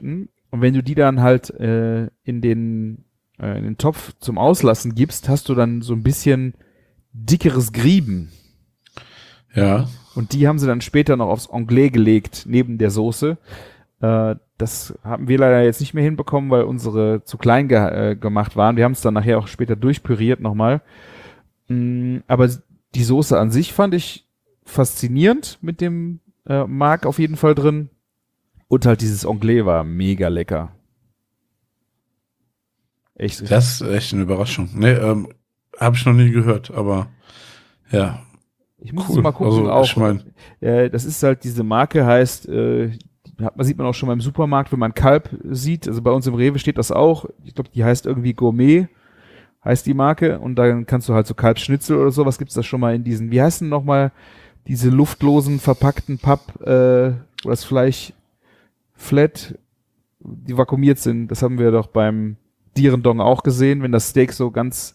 Und wenn du die dann halt äh, in den äh, in den Topf zum Auslassen gibst, hast du dann so ein bisschen dickeres Grieben. Ja. Und die haben sie dann später noch aufs Anglais gelegt, neben der Soße. Äh, das haben wir leider jetzt nicht mehr hinbekommen, weil unsere zu klein ge- äh, gemacht waren. Wir haben es dann nachher auch später durchpüriert nochmal. Mm, aber die Soße an sich fand ich faszinierend mit dem äh, Mark auf jeden Fall drin. Und halt dieses Anglais war mega lecker. Echt. Das ist echt eine Überraschung. Nee, ähm, habe ich noch nie gehört, aber ja. Ich muss Cool. jetzt mal gucken, Also, auch. ich mein- äh, das ist halt, diese Marke heißt, äh, hat man, sieht man auch schon mal im Supermarkt, wenn man Kalb sieht. Also bei uns im Rewe steht das auch. Ich glaube, die heißt irgendwie Gourmet, heißt die Marke. Und dann kannst du halt so Kalbsschnitzel oder sowas, gibt's das schon mal in diesen, wie heißen nochmal diese luftlosen, verpackten Papp, äh, wo das Fleisch flat, die vakuumiert sind. Das haben wir doch beim Dierendong auch gesehen, wenn das Steak so ganz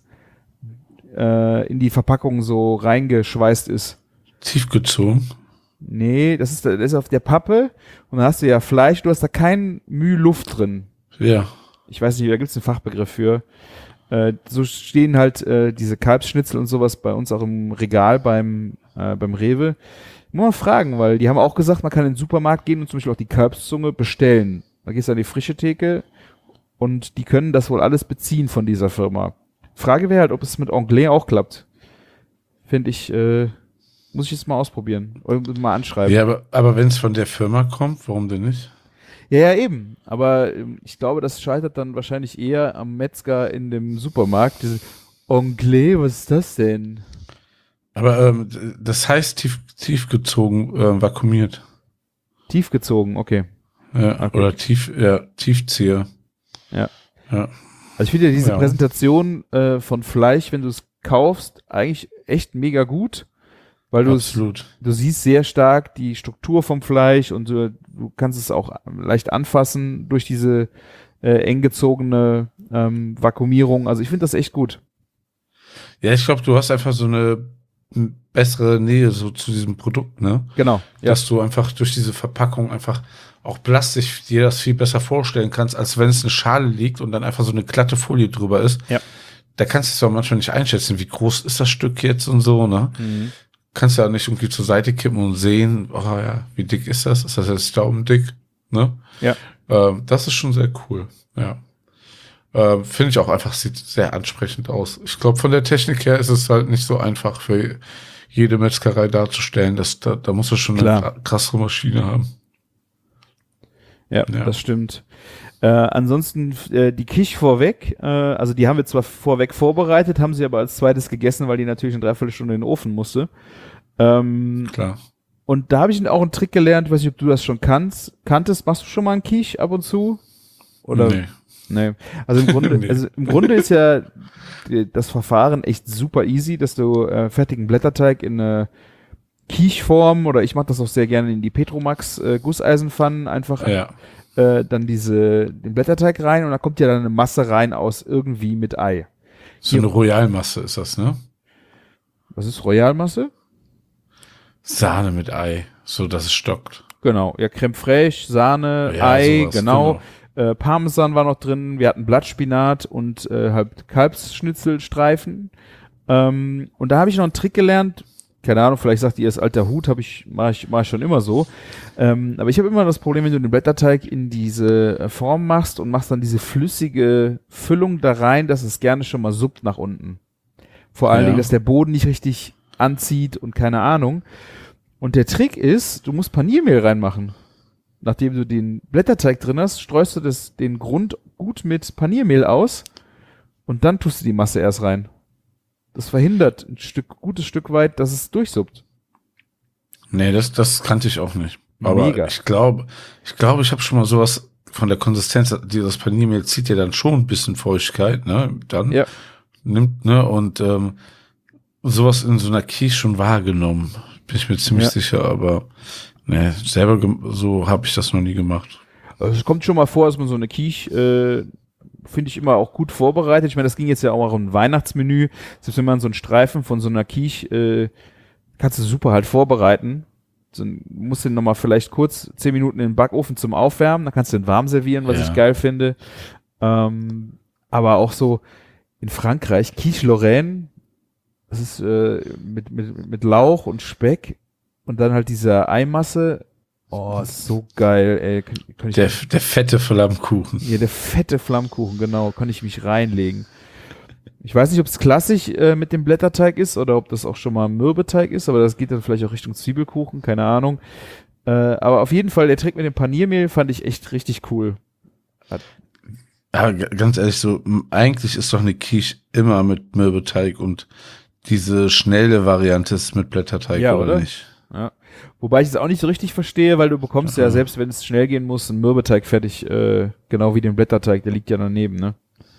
äh, in die Verpackung so reingeschweißt ist. Tiefgezogen. Nee, das ist, das ist auf der Pappe und dann hast du ja Fleisch, du hast da kein Mühe Luft drin. Ja. Ich weiß nicht, da gibt's einen Fachbegriff für. Äh, so stehen halt äh, diese Kalbsschnitzel und sowas bei uns auch im Regal beim, äh, beim Rewe. Muss man fragen, weil die haben auch gesagt, man kann in den Supermarkt gehen und zum Beispiel auch die Kalbszunge bestellen. Da gehst du an die frische Theke und die können das wohl alles beziehen von dieser Firma. Frage wäre halt, ob es mit Anglais auch klappt. Finde ich, äh, muss ich jetzt mal ausprobieren oder mal anschreiben. Ja, aber, aber wenn es von der Firma kommt, warum denn nicht? Ja, ja, eben. Aber ähm, ich glaube, das scheitert dann wahrscheinlich eher am Metzger in dem Supermarkt. Diese Anglais, was ist das denn? Aber ähm, das heißt tief, tiefgezogen, äh, vakuumiert. Tiefgezogen, okay. Ja, Okay. Oder tief, ja, Tiefzieher. Ja. Ja. Also ich finde ja diese Ja. Präsentation äh, von Fleisch, wenn du es kaufst, eigentlich echt mega gut, weil du es, Absolut. du siehst sehr stark die Struktur vom Fleisch und du, du kannst es auch leicht anfassen durch diese äh, eng gezogene ähm, Vakuumierung. Also ich finde das echt gut. Ja, ich glaube, du hast einfach so eine m- bessere Nähe so zu diesem Produkt, ne? Genau. Ja. Dass du einfach durch diese Verpackung einfach auch plastisch dir das viel besser vorstellen kannst, als wenn es eine Schale liegt und dann einfach so eine glatte Folie drüber ist. Ja. Da kannst du es auch manchmal nicht einschätzen, wie groß ist das Stück jetzt und so, ne? Mhm. Kannst ja nicht irgendwie zur Seite kippen und sehen, oh ja, wie dick ist das? Ist das jetzt daumendick? Ne? Ja. Ähm, das ist schon sehr cool, ja. Ähm, finde ich auch einfach, sieht sehr ansprechend aus. Ich glaube, von der Technik her ist es halt nicht so einfach für jede Metzgerei darzustellen. Das, da, da musst du schon Klar. eine krasse Maschine haben. Ja, Ja. das stimmt. Äh, ansonsten äh, die Quiche vorweg, äh, also die haben wir zwar vorweg vorbereitet, haben sie aber als zweites gegessen, weil die natürlich eine Dreiviertelstunde in den Ofen musste. Ähm, Klar. und da habe ich auch einen Trick gelernt, ich weiß nicht, ob du das schon kannst. Kanntest, machst du schon mal einen Quiche ab und zu? Oder? Nee. Nee. Also im Grunde, Nee. also im Grunde ist ja die- das Verfahren echt super easy, dass du äh, fertigen Blätterteig in eine Quiche-Form oder ich mache das auch sehr gerne in die Petromax äh, Gusseisenpfannen einfach Ja. äh, dann diese den Blätterteig rein und da kommt ja dann eine Masse rein aus irgendwie mit Ei. So eine Royalmasse ist das, ne? Was ist Royalmasse? Sahne mit Ei, so dass es stockt. Genau, ja, Creme fraiche, Sahne, Ja, Ei, sowas, genau. Äh, Parmesan war noch drin, wir hatten Blattspinat und äh, halt Kalbsschnitzelstreifen. Ähm, und da habe ich noch einen Trick gelernt. Keine Ahnung, vielleicht sagt ihr, das alter Hut, habe ich, mache ich, mach ich schon immer so. Ähm, aber ich habe immer das Problem, wenn du den Blätterteig in diese äh, Form machst und machst dann diese flüssige Füllung da rein, dass es gerne schon mal suppt nach unten. Vor allen Ja. Dingen, dass der Boden nicht richtig anzieht und keine Ahnung. Und der Trick ist, du musst Paniermehl reinmachen. Nachdem du den Blätterteig drin hast, streust du das, den Grund gut mit Paniermehl aus und dann tust du die Masse erst rein. Das verhindert ein Stück, gutes Stück weit, dass es durchsuppt. Nee, das, das kannte ich auch nicht. Aber Mega. ich glaube, ich glaube, ich habe schon mal sowas von der Konsistenz, dieses Paniermehl zieht ja dann schon ein bisschen Feuchtigkeit, ne? Dann Ja. nimmt, ne? Und ähm, sowas in so einer Quiche schon wahrgenommen. Bin ich mir ziemlich Ja. sicher, aber ne, selber gem- so habe ich das noch nie gemacht. Also es kommt schon mal vor, dass man so eine Quiche, äh, finde ich immer auch gut vorbereitet. Ich meine, das ging jetzt ja auch um ein Weihnachtsmenü. Selbst wenn man so einen Streifen von so einer Quiche, äh, kannst du super halt vorbereiten. so ein, musst den nochmal vielleicht kurz zehn Minuten in den Backofen zum Aufwärmen, dann kannst du den warm servieren, was Ja. ich geil finde. Ähm, aber auch so in Frankreich, Quiche Lorraine, das ist äh, mit, mit, mit Lauch und Speck und dann halt diese Eimasse. Oh, ist so geil, ey. Kann, kann ich Der, der fette Flammkuchen. Ja, der fette Flammkuchen, genau, kann ich mich reinlegen. Ich weiß nicht, ob es klassisch äh, mit dem Blätterteig ist oder ob das auch schon mal Mürbeteig ist, aber das geht dann vielleicht auch Richtung Zwiebelkuchen, keine Ahnung. Äh, aber auf jeden Fall, der Trick mit dem Paniermehl fand ich echt richtig cool. Hat, Ja, g- ganz ehrlich, so, m- eigentlich ist doch eine Quiche immer mit Mürbeteig und diese schnelle Variante ist mit Blätterteig, Ja, oder, oder? nicht? ja. Wobei ich es auch nicht so richtig verstehe, weil du bekommst ja, Aha. selbst wenn es schnell gehen muss, einen Mürbeteig fertig, äh, genau wie den Blätterteig, der liegt ja daneben, ne?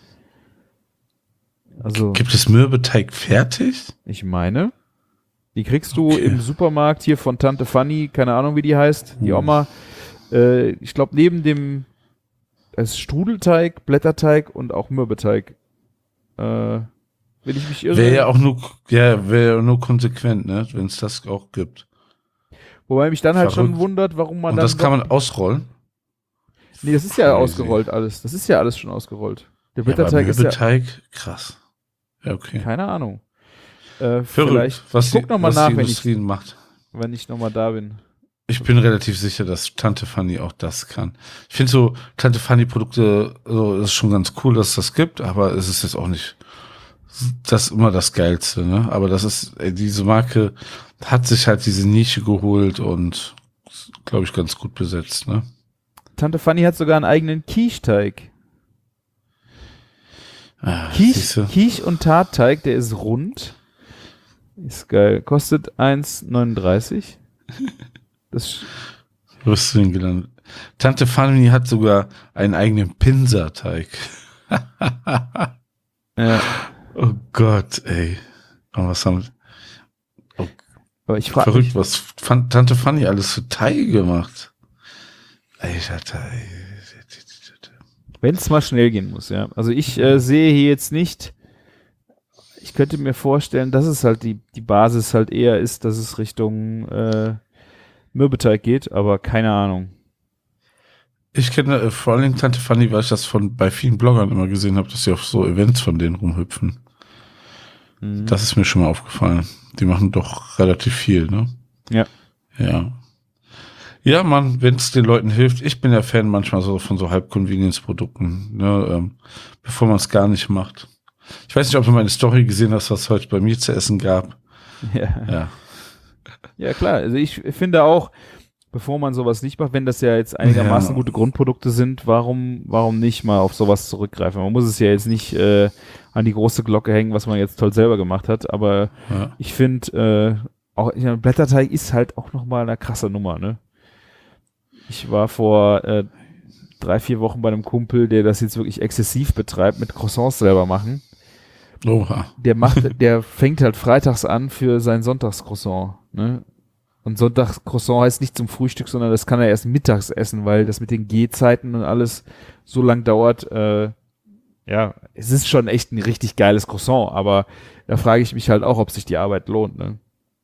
Also, Gibt es Mürbeteig fertig? ich meine, die kriegst du Okay. im Supermarkt hier von Tante Fanny, keine Ahnung, wie die heißt, die Hm. Oma. Äh, ich glaube, neben dem es ist Strudelteig, Blätterteig und auch Mürbeteig. Äh, wenn ich mich irre. Wäre ja auch nur, ja, wäre ja nur konsequent, ne, wenn es das auch gibt. Wobei mich dann halt schon Verrückt. wundert, warum man Und dann. das kann doch- man ausrollen? Nee, das ist ja Crazy. ausgerollt alles. Das ist ja alles schon ausgerollt. Der Ja, aber Blätterteig ist ja. Mürbeteig, krass. Ja, okay. Keine Ahnung. Äh, Verrückt, vielleicht. was ich guck die, noch mal was nach, die wenn ich, Industrie macht. wenn ich nochmal da bin. Ich bin relativ sicher, dass Tante Fanny auch das kann. Ich finde so, Tante Fanny Produkte, so, ist schon ganz cool, dass es das gibt, aber es ist jetzt auch nicht das immer das Geilste, ne? Aber das ist, ey, diese Marke hat sich halt diese Nische geholt und, glaube ich, ganz gut besetzt, ne? Tante Fanny hat sogar einen eigenen Quiche-Teig. Ah, Quiche, siehste? Quiche und Tartteig, der ist rund. Ist geil. Kostet eins neununddreißig. Das Wo bist du denn gelandet? Tante Fanny hat sogar einen eigenen Pinserteig. ja. Oh Gott, ey. Und was haben Aber ich frage Verrückt, mich, was Fan- Tante Fanny alles für Teige gemacht. Alter, Teig. wenn es mal schnell gehen muss, ja. Also ich äh, sehe hier jetzt nicht, ich könnte mir vorstellen, dass es halt die, die Basis halt eher ist, dass es Richtung äh, Mürbeteig geht, aber keine Ahnung. Ich kenne äh, vor allen Dingen Tante Fanny, weil ich das von bei vielen Bloggern immer gesehen habe, dass sie auf so Events von denen rumhüpfen. Mhm. Das ist mir schon mal aufgefallen. Die machen doch relativ viel, ne? Ja. Ja. Ja, Mann, wenn es den Leuten hilft. Ich bin ja Fan manchmal so von so Halb-Convenience-Produkten, ne, ähm, bevor man es gar nicht macht. Ich weiß nicht, ob du meine Story gesehen hast, was es heute bei mir zu essen gab. Ja. Ja. Ja, klar. Also ich finde auch, bevor man sowas nicht macht, wenn das ja jetzt einigermaßen Ja. gute Grundprodukte sind, warum, warum nicht mal auf sowas zurückgreifen? Man muss es ja jetzt nicht äh, an die große Glocke hängen, was man jetzt toll selber gemacht hat, aber Ja. ich finde, äh, auch ich meine, Blätterteig ist halt auch nochmal eine krasse Nummer, ne? Ich war vor äh, drei, vier Wochen bei einem Kumpel, der das jetzt wirklich exzessiv betreibt, mit Croissants selber machen. Oha. Der macht, der fängt halt freitags an für sein Sonntagscroissant, ne? Und Sonntagscroissant heißt nicht zum Frühstück, sondern das kann er erst mittags essen, weil das mit den Gehzeiten und alles so lang dauert. Äh, ja, es ist schon echt ein richtig geiles Croissant, aber da frage ich mich halt auch, ob sich die Arbeit lohnt, ne?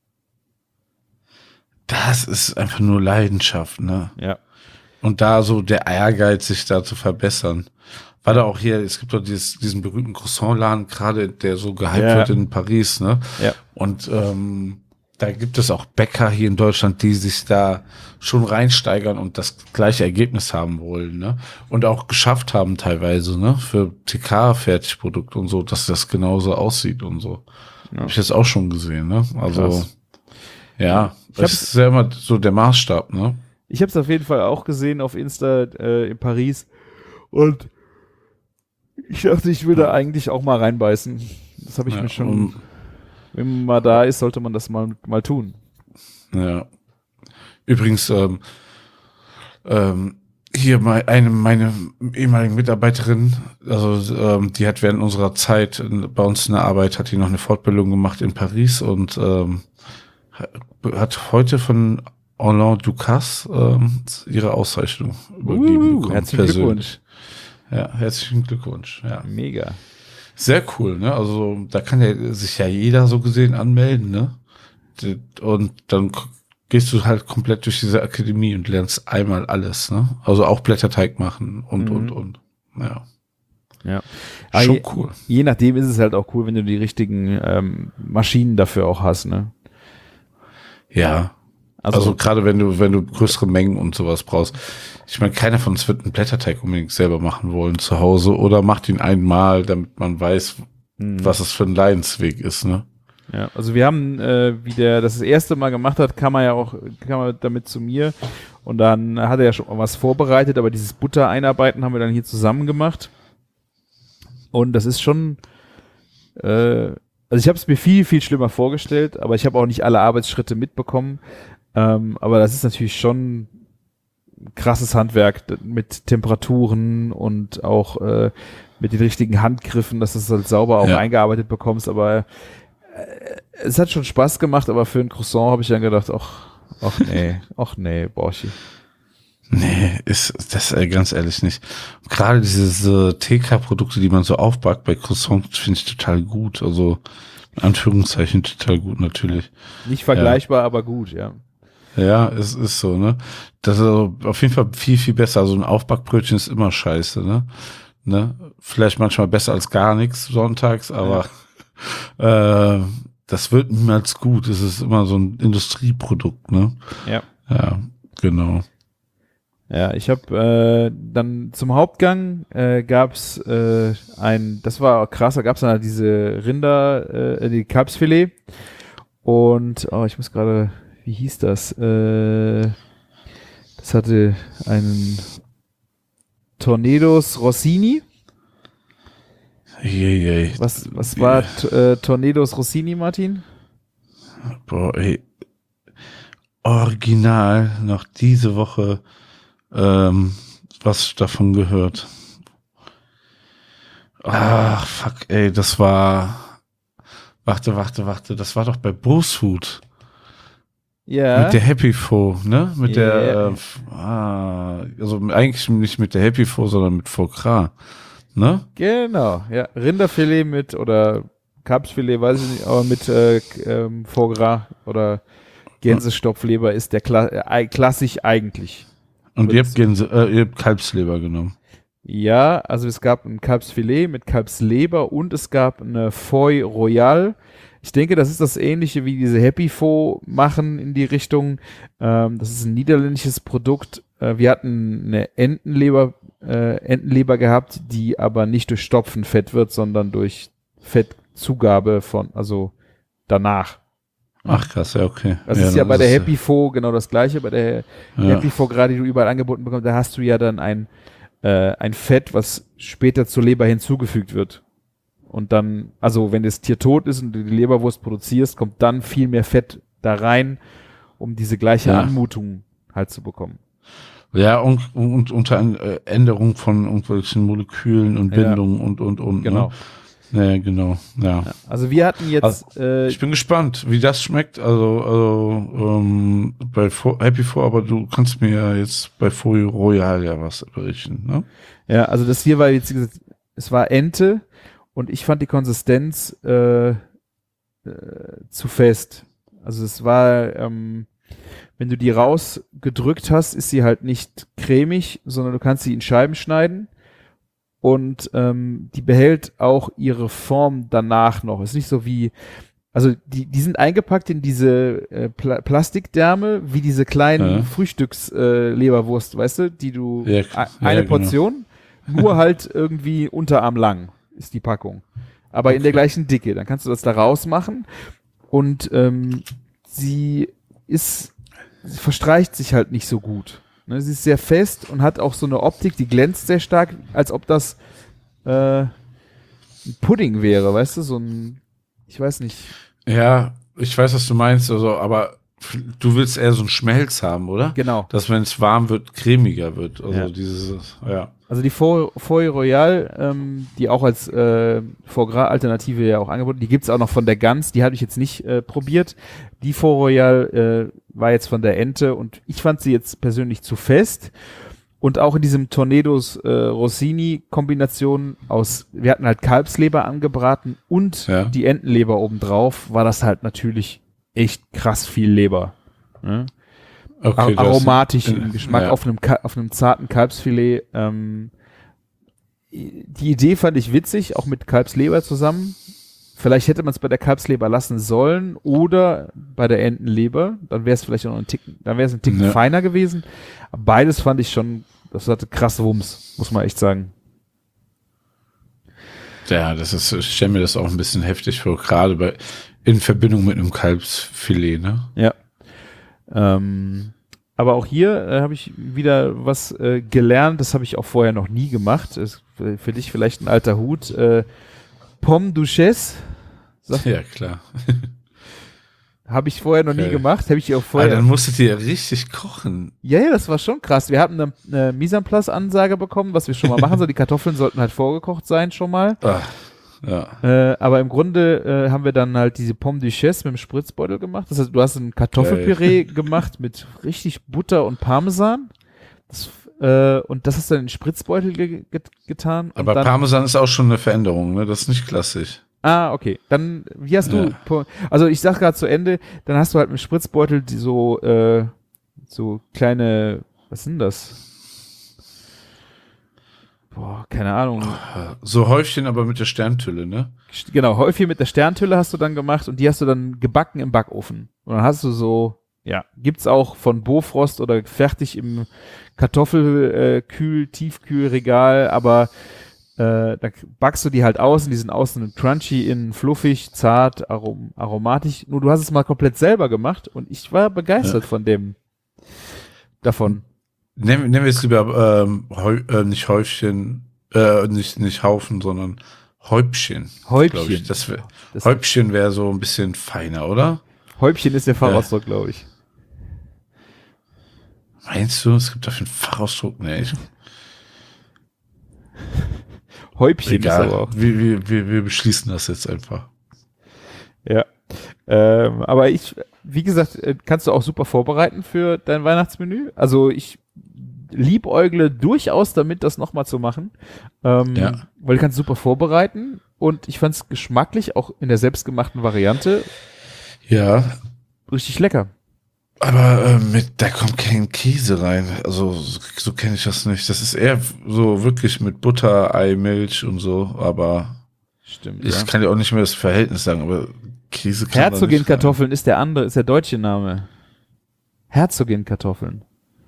Das ist einfach nur Leidenschaft, ne? Ja. Und da so der Ehrgeiz, sich da zu verbessern. War da auch hier, es gibt doch dieses, diesen berühmten Croissant-Laden gerade, der so gehypt Ja. wird in Paris, ne? Ja. Und ähm, da gibt es auch Bäcker hier in Deutschland, die sich da schon reinsteigern und das gleiche Ergebnis haben wollen, ne? Und auch geschafft haben teilweise, ne? Für T K-Fertigprodukte und so, dass das genauso aussieht und so. Ja. Habe ich das auch schon gesehen, ne? Also, Krass. ja, Ich das hab's- ist ja immer so der Maßstab, ne? Ich habe es auf jeden Fall auch gesehen auf Insta äh, in Paris und ich dachte, ich will da eigentlich auch mal reinbeißen. Das habe ich Ja, mir schon, um- wenn man mal da ist, sollte man das mal, mal tun. Ja. Übrigens, ähm, ähm, hier mal eine meine ehemalige Mitarbeiterin, also ähm, die hat während unserer Zeit in, bei uns in der Arbeit, hat die noch eine Fortbildung gemacht in Paris und ähm, hat heute von Alain Ducasse ähm, ihre Auszeichnung übergeben Uh, bekommen. herzlichen persönlich. Ja, herzlichen Glückwunsch. Ja. Mega. Sehr cool, ne? Also da kann ja sich ja jeder so gesehen anmelden, ne? Und dann gehst du halt komplett durch diese Akademie und lernst einmal alles, ne? Also auch Blätterteig machen und, Mhm. und, und. Ja. Ja. Schon je, cool. Je nachdem ist es halt auch cool, wenn du die richtigen ähm, Maschinen dafür auch hast, ne? Ja. Also, Also, gerade wenn du, wenn du größere Mengen und sowas brauchst. Ich meine, keiner von uns wird einen Blätterteig unbedingt selber machen wollen zu Hause oder macht ihn einmal, damit man weiß, mh. was es für ein Leidensweg ist, ne? Ja, also wir haben, äh, wie der das das erste Mal gemacht hat, kam er ja auch, kam er damit zu mir und dann hat er ja schon mal was vorbereitet, aber dieses Butter einarbeiten haben wir dann hier zusammen gemacht und das ist schon, äh, also ich habe es mir viel, viel schlimmer vorgestellt, aber ich habe auch nicht alle Arbeitsschritte mitbekommen, ähm, aber das ist natürlich schon krasses Handwerk mit Temperaturen und auch äh, mit den richtigen Handgriffen, dass du es halt sauber auch Ja. eingearbeitet bekommst, aber es hat schon Spaß gemacht, aber für ein Croissant habe ich dann gedacht, ach, ach nee, ach nee, Borschi. Nee, ist das äh, ganz ehrlich nicht. Gerade diese T K-Produkte, die man so aufbackt bei Croissants, finde ich total gut. Also in Anführungszeichen total gut natürlich. Nicht vergleichbar, aber gut, ja. Ja, es ist so, ne? Das ist also auf jeden Fall viel, viel besser. Also ein Aufbackbrötchen ist immer scheiße, ne? Ne? Vielleicht manchmal besser als gar nichts sonntags, aber äh, das wird niemals gut. Es ist immer so ein Industrieprodukt, ne? Ja. Ja, genau. Ja, ich habe äh, dann zum Hauptgang äh, gab's äh, ein, das war krass, da gab's dann halt diese Rinder, äh, die Kalbsfilet und, oh, ich muss gerade, wie hieß das? Äh, das hatte einen Tornados Rossini. Je, je. Was, was war äh, Tornados Rossini, Martin? Boah, ey. Original noch diese Woche ähm, was davon gehört. Ach, fuck, ey, das war warte, warte, warte, das war doch bei Bosfood. Ja. Mit der Happy Faux, ne? Mit Ja. der äh, f- ah, also eigentlich nicht mit der Happy Faux, sondern mit Faux Gras, ne? Genau, ja. Rinderfilet mit oder Kalbsfilet, weiß ich nicht, aber mit äh, ähm, Foie Gras oder Gänsestopfleber ist der Kla äh, klassisch eigentlich. Und ihr Würdest- habt, Gänse, äh, ihr habt Kalbsleber genommen. Ja, also es gab ein Kalbsfilet mit Kalbsleber und es gab eine Foie Royale. Ich denke, das ist das Ähnliche wie diese Happy Faux machen in die Richtung. Ähm, das ist ein niederländisches Produkt. Äh, wir hatten eine Entenleber, äh, Entenleber gehabt, die aber nicht durch Stopfen fett wird, sondern durch Fettzugabe von, also danach. Ach krass, ja, okay. Das ist ja dann bei der es, Happy Faux genau das Gleiche. Bei der ja. Happy Faux Gras, die du überall angeboten bekommst, da hast du ja dann ein, äh, ein Fett, was später zur Leber hinzugefügt wird. Und dann, also wenn das Tier tot ist und du die Leberwurst produzierst, kommt dann viel mehr Fett da rein, um diese gleiche Ja. Anmutung halt zu bekommen. Ja, und, und unter äh, Änderung von irgendwelchen Molekülen und Ja. Bindungen und, und, und. Genau. Ne? Ja, genau, ja. Ja. Also wir hatten jetzt, äh, Ich bin gespannt, wie das schmeckt. Also, also ähm, bei Fo- Happy Four, aber du kannst mir ja jetzt bei Foie Royal ja was berichten, ne? ja, also das hier war jetzt, wie gesagt, es war Ente und ich fand die Konsistenz äh, äh, zu fest. Also es war, ähm, wenn du die rausgedrückt hast, ist sie halt nicht cremig, sondern du kannst sie in Scheiben schneiden und ähm, die behält auch ihre Form danach noch. Ist nicht so wie, also die, die sind eingepackt in diese äh, Pla Plastikdärme, wie diese kleinen Ja. Frühstücks-Leberwurst, weißt du, die du, Ja, a- ja, eine genau. Portion, nur halt irgendwie Unterarm lang ist die Packung. Aber in der gleichen Dicke. Dann kannst du das da rausmachen und ähm, sie ist, sie verstreicht sich halt nicht so gut. Ne, sie ist sehr fest und hat auch so eine Optik, die glänzt sehr stark, als ob das äh, ein Pudding wäre, weißt du, so ein, ich weiß nicht. Ja, ich weiß, was du meinst, also, aber f- du willst eher so einen Schmelz haben, oder? Genau. Dass, wenn es warm wird, cremiger wird. Also Ja. dieses, ja. Also die Foie, Foie Royale, ähm, die auch als äh, Foie Gras Alternative ja auch angeboten, die gibt's auch noch von der Gans, die habe ich jetzt nicht äh, probiert. Die Foie Royale äh, war jetzt von der Ente und ich fand sie jetzt persönlich zu fest. Und auch in diesem Tornados äh, Rossini Kombination aus, wir hatten halt Kalbsleber angebraten und Ja. die Entenleber obendrauf, war das halt natürlich echt krass viel Leber. Ne? Okay, Ar- aromatisch das- im Geschmack ja. auf einem Ka- auf einem zarten Kalbsfilet. Ähm, die Idee fand ich witzig, auch mit Kalbsleber zusammen. Vielleicht hätte man es bei der Kalbsleber lassen sollen oder bei der Entenleber. Dann wäre es vielleicht noch ein Ticken, dann wäre es ein Ticken Ja. feiner gewesen. Aber beides fand ich schon, das hatte krass Wumms, muss man echt sagen. Ja, das ist, ich stelle mir das auch ein bisschen heftig vor, gerade bei, in Verbindung mit einem Kalbsfilet, ne? Ja. Ähm, aber auch hier äh, habe ich wieder was äh, gelernt, das habe ich auch vorher noch nie gemacht. Ist für, für dich vielleicht ein alter Hut. Äh, Pomme Duchesse. Sag- Ja, klar. Habe ich vorher noch nie Okay. gemacht. Habe ich auch Aber vorher. dann musstet ihr richtig kochen. Ja, ja, das war schon krass. Wir hatten eine, eine Mise en place Ansage bekommen, was wir schon mal machen sollen. Die Kartoffeln sollten halt vorgekocht sein schon mal. Ah, ja. Äh, aber im Grunde äh, haben wir dann halt diese Pomme Duchesse mit dem Spritzbeutel gemacht. Das heißt, du hast ein Kartoffelpüree gemacht mit richtig Butter und Parmesan. Das, äh, und das hast du dann in den Spritzbeutel ge ge getan. Und Aber dann, Parmesan ist auch schon eine Veränderung, ne? Das ist nicht klassisch. Ah, okay. Dann, wie hast du, Ja. Po- also ich sag gerade zu Ende, dann hast du halt mit dem Spritzbeutel die so, äh, so kleine, was sind das? Boah, keine Ahnung. So Häufchen, aber mit der Sterntülle, ne? Genau, häufig mit der Sterntülle hast du dann gemacht und die hast du dann gebacken im Backofen. Und dann hast du so, ja, gibt's auch von Bofrost oder fertig im Kartoffelkühl, äh, Kühl-, Tiefkühlregal, aber äh, da backst du die halt aus und die sind außen crunchy, innen fluffig, zart, arom aromatisch. Nur du hast es mal komplett selber gemacht und ich war begeistert Ja. von dem, davon. Nennen, nennen wir es lieber ähm, Häu äh, nicht Häufchen, äh, nicht, nicht Haufen, sondern Häubchen. Häubchen. glaub Ich. Das wär, Das Häubchen wäre so ein bisschen feiner, oder? Häubchen ist der Fachausdruck, glaube ich. Meinst du, es gibt dafür einen Fachausdruck? Nee, ich, Häubchen egal. ist aber auch. Wir, wir, wir, wir beschließen das jetzt einfach. Ja. Ähm, aber ich, wie gesagt, äh, kannst du auch super vorbereiten für dein Weihnachtsmenü. Also ich liebäugle durchaus damit, das nochmal zu machen. Ähm, Ja. Weil du kannst super vorbereiten und ich fand es geschmacklich auch in der selbstgemachten Variante Ja, richtig lecker. aber äh, mit, da kommt kein Käse rein. Also so, so kenne ich das nicht. Das ist eher so wirklich mit Butter, Ei, Milch und so. Aber Stimmt. ich Ja. kann dir auch nicht mehr das Verhältnis sagen. Aber Käse kann da nicht Herzogin-Kartoffeln ist der andere, ist der deutsche Name. Herzogin-Kartoffeln. rein.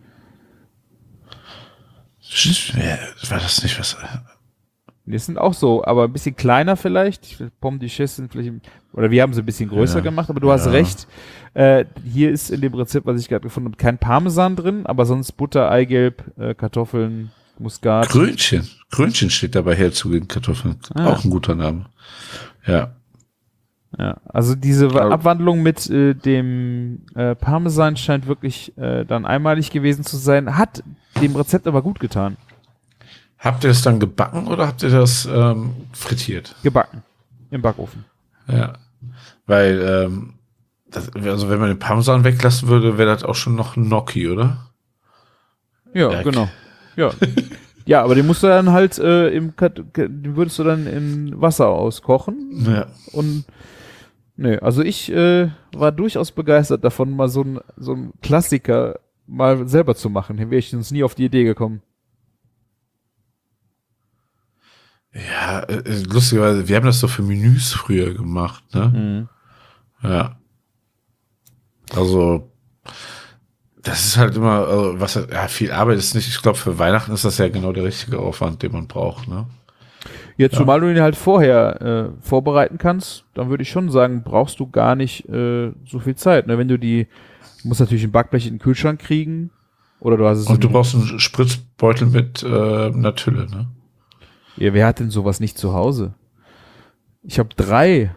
Ja, war das nicht was? Die sind auch so, aber ein bisschen kleiner vielleicht. Ich will- Pomme Duchesse sind vielleicht, im- oder wir haben sie ein bisschen größer Ja. gemacht, aber du hast Ja. recht. Äh, hier ist in dem Rezept, was ich gerade gefunden habe, kein Parmesan drin, aber sonst Butter, Eigelb, äh, Kartoffeln, Muskat. Krönchen. Krönchen steht dabei Herzogin Kartoffeln. Ah. Auch ein guter Name. Ja. Ja, also diese Wa- Aber- Abwandlung mit äh, dem äh, Parmesan scheint wirklich äh, dann einmalig gewesen zu sein. Hat dem Rezept aber gut getan. Habt ihr das dann gebacken oder habt ihr das ähm, frittiert? Gebacken. Im Backofen. Ja. Weil, ähm, das, also wenn man den Parmesan weglassen würde, wäre das auch schon noch ein Gnocchi, oder? Ja, Ja, genau. Ja. Ja, aber den musst du dann halt äh, im Kat den würdest du dann in Wasser auskochen Ja. und nee, also ich äh, war durchaus begeistert davon, mal so ein so ein Klassiker mal selber zu machen. Hier wäre ich sonst nie auf die Idee gekommen. Ja, äh, lustigerweise, wir haben das so für Menüs früher gemacht, ne? Mhm. Ja. Also, das ist halt immer, also, was, ja, viel Arbeit ist nicht. Ich glaube, für Weihnachten ist das ja genau der richtige Aufwand, den man braucht, ne? Jetzt, Ja. zumal du ihn halt vorher äh, vorbereiten kannst, dann würde ich schon sagen, brauchst du gar nicht äh, so viel Zeit. Ne? Wenn du die, du musst natürlich ein Backblech in den Kühlschrank kriegen oder du hast es. Und du in- brauchst einen Spritzbeutel mit äh, einer Tülle, ne? Ja, wer hat denn sowas nicht zu Hause? Ich habe drei.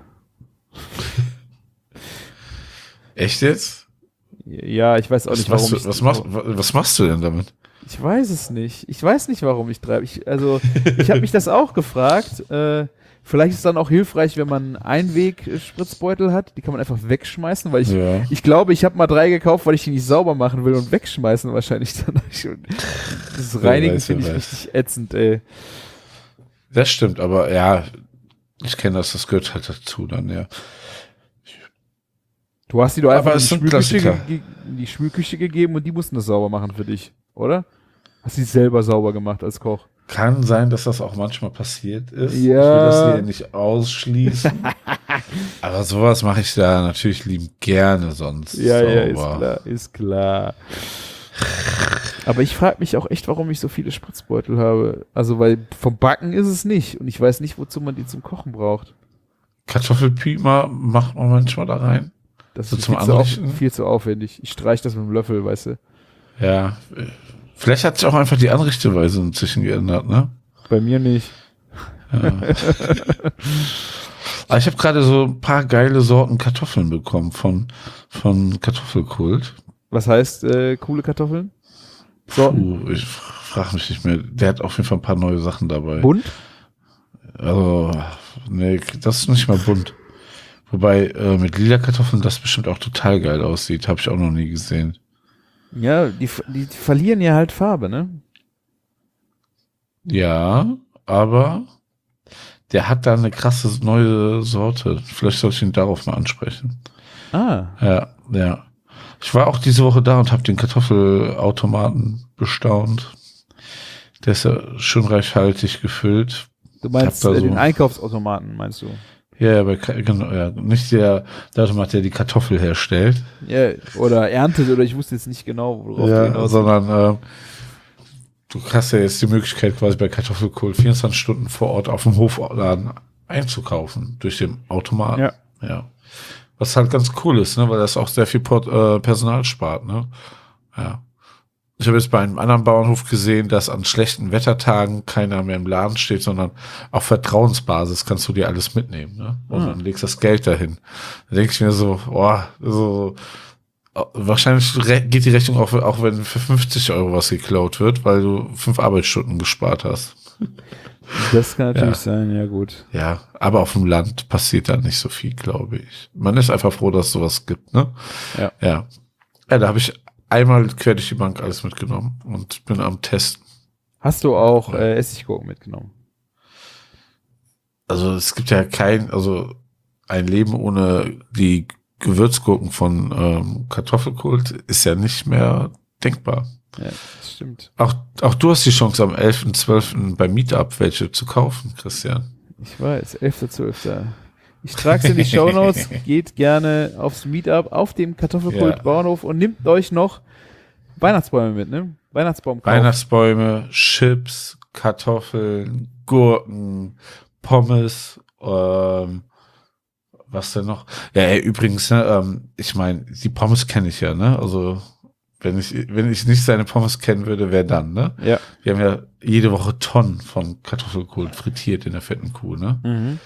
Echt jetzt? Ja, ich weiß auch Was nicht, machst, warum du, ich was, machst, was machst du denn damit? Ich weiß es nicht. Ich weiß nicht, warum ich drei. Ich, also, ich habe mich das auch gefragt. Äh, vielleicht ist es dann auch hilfreich, wenn man einen Einweg-Spritzbeutel hat. Die kann man einfach wegschmeißen, weil ich, Ja. ich glaube, ich habe mal drei gekauft, weil ich die nicht sauber machen will und wegschmeißen wahrscheinlich dann. Das Reinigen weiß, finde ich wer weiß. richtig ätzend, ey. Das stimmt, aber ja, ich kenne das, das gehört halt dazu dann, ja. Du hast die doch einfach Aber in es die, ist ein Spülküche Klassiker. ge- in die Spülküche gegeben und die mussten das sauber machen für dich, oder? Hast du die selber sauber gemacht als Koch? Kann sein, dass das auch manchmal passiert ist. Ja. Ich will das hier nicht ausschließen. Aber sowas mache ich da natürlich liebend gerne sonst. Ja, sauber. ja, ist klar, ist klar. Aber ich frage mich auch echt, warum ich so viele Spritzbeutel habe. Also, weil vom Backen ist es nicht. Und ich weiß nicht, wozu man die zum Kochen braucht. Kartoffelpima macht man manchmal da rein. Das So ist zum viel zu, auf, Anrichten? viel zu aufwendig. Ich streiche das mit dem Löffel, weißt du. Ja. Vielleicht hat sich auch einfach die Anrichteweise inzwischen geändert, ne? Bei mir nicht. Ja. Aber ich habe gerade so ein paar geile Sorten Kartoffeln bekommen von, von Kartoffelkult. Was heißt äh, coole Kartoffeln? Sorten? Puh, ich frage mich nicht mehr. Der hat auf jeden Fall ein paar neue Sachen dabei. Bunt? Also, nee, das ist nicht mal bunt. Wobei äh, mit lila Kartoffeln das bestimmt auch total geil aussieht. Habe ich auch noch nie gesehen. Ja, die, die, die verlieren ja halt Farbe, ne? Ja, aber der hat da eine krasse neue Sorte. Vielleicht sollte ich ihn darauf mal ansprechen. Ah. Ja, ja. Ich war auch diese Woche da und habe den Kartoffelautomaten bestaunt. Der ist ja schon reichhaltig gefüllt. Du meinst Hab da äh, den so- Einkaufsautomaten, meinst du? Ja, ja, bei, Ka- genau, ja, nicht der, der Automat, der die Kartoffel herstellt. Ja, oder erntet, oder ich wusste jetzt nicht genau, worauf du Ja, hinaus sondern äh, du hast ja jetzt die Möglichkeit, quasi bei Kartoffelkohl vierundzwanzig Stunden vor Ort auf dem Hofladen einzukaufen durch den Automaten. Ja. Ja. Was halt ganz cool ist, ne, weil das auch sehr viel Port, äh, Personal spart, ne? Ja. Ich habe jetzt bei einem anderen Bauernhof gesehen, dass an schlechten Wettertagen keiner mehr im Laden steht, sondern auf Vertrauensbasis kannst du dir alles mitnehmen, ne? Und Ah. dann legst das Geld dahin. Da denke ich mir so, boah, so, wahrscheinlich re- geht die Rechnung auch, auch wenn für fünfzig Euro was geklaut wird, weil du fünf Arbeitsstunden gespart hast. Das kann natürlich Ja. sein, ja gut. Ja, aber auf dem Land passiert da nicht so viel, glaube ich. Man ist einfach froh, dass es sowas gibt, ne? Ja. Ja. Ja, da habe ich einmal quer durch die Bank alles mitgenommen und bin am Testen. Hast du auch äh, Essiggurken mitgenommen? Also es gibt ja kein, also ein Leben ohne die Gewürzgurken von ähm, Kartoffelkult ist ja nicht mehr denkbar. Ja, das stimmt. Auch, auch du hast die Chance, am elften zwölften beim Meetup welche zu kaufen, Christian. Ich weiß, elfter zwölfter Ich trage es in die Shownotes. Geht gerne aufs Meetup auf dem Kartoffelkult Ja. Bauernhof und nehmt euch noch Weihnachtsbäume mit, ne? Weihnachtsbaum kaufen. Weihnachtsbäume, Chips, Kartoffeln, Gurken, Pommes, ähm, was denn noch? Ja, ey, übrigens, ne, ähm, ich meine, die Pommes kenne ich ja, ne? Also wenn ich wenn ich nicht seine Pommes kennen würde, wer dann, ne? Ja. Wir haben ja jede Woche Tonnen von Kartoffelkohl frittiert in der fetten Kuh, ne? Mhm.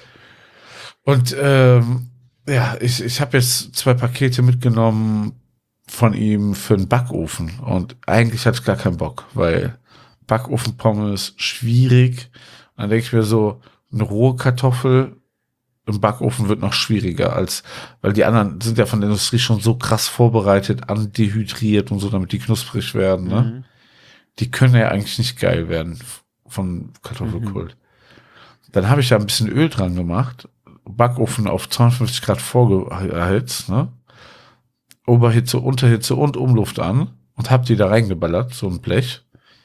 Und ähm, ja, ich ich habe jetzt zwei Pakete mitgenommen von ihm für den Backofen und eigentlich hatte ich gar keinen Bock, weil Backofenpommes schwierig. Dann denke ich mir so, eine rohe Kartoffel im Backofen wird noch schwieriger, als weil die anderen sind ja von der Industrie schon so krass vorbereitet, andehydriert und so, damit die knusprig werden. Ne? Mhm. Die können ja eigentlich nicht geil werden von Kartoffelkult. Dann habe ich da ein bisschen Öl dran gemacht, Backofen auf zweiundfünfzig Grad vorgeheizt, ne? Oberhitze, Unterhitze und Umluft an und habe die da reingeballert, so ein Blech.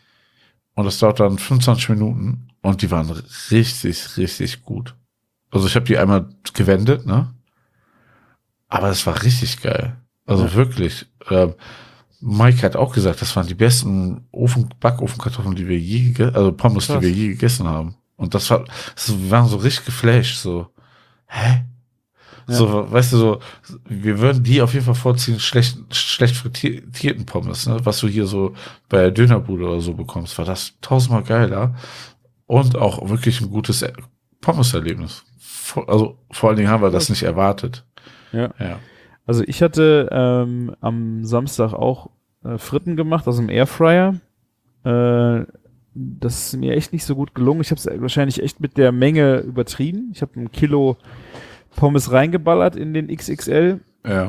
Und das dauert dann fünfundzwanzig Minuten und die waren richtig, richtig gut. Also ich habe die einmal gewendet, ne? Aber es war richtig geil. Also Ja. wirklich. Ähm, Mike hat auch gesagt, das waren die besten Ofen, Backofenkartoffeln, die wir je, ge- also Pommes, Krass. die wir je gegessen haben. Und das war, das, wir waren so richtig geflasht, so, hä? Ja. So, weißt du, so, wir würden die auf jeden Fall vorziehen, schlecht, schlecht frittierten Pommes, ne? Was du hier so bei der Dönerbude oder so bekommst, war das tausendmal geiler und auch wirklich ein gutes Pommeserlebnis. Vor- Also, vor allen Dingen haben wir das nicht erwartet. Ja. Ja. Also ich hatte ähm, am Samstag auch äh, Fritten gemacht aus dem Airfryer. Äh, das ist mir echt nicht so gut gelungen. Ich habe es wahrscheinlich echt mit der Menge übertrieben. Ich habe ein Kilo Pommes reingeballert in den X X L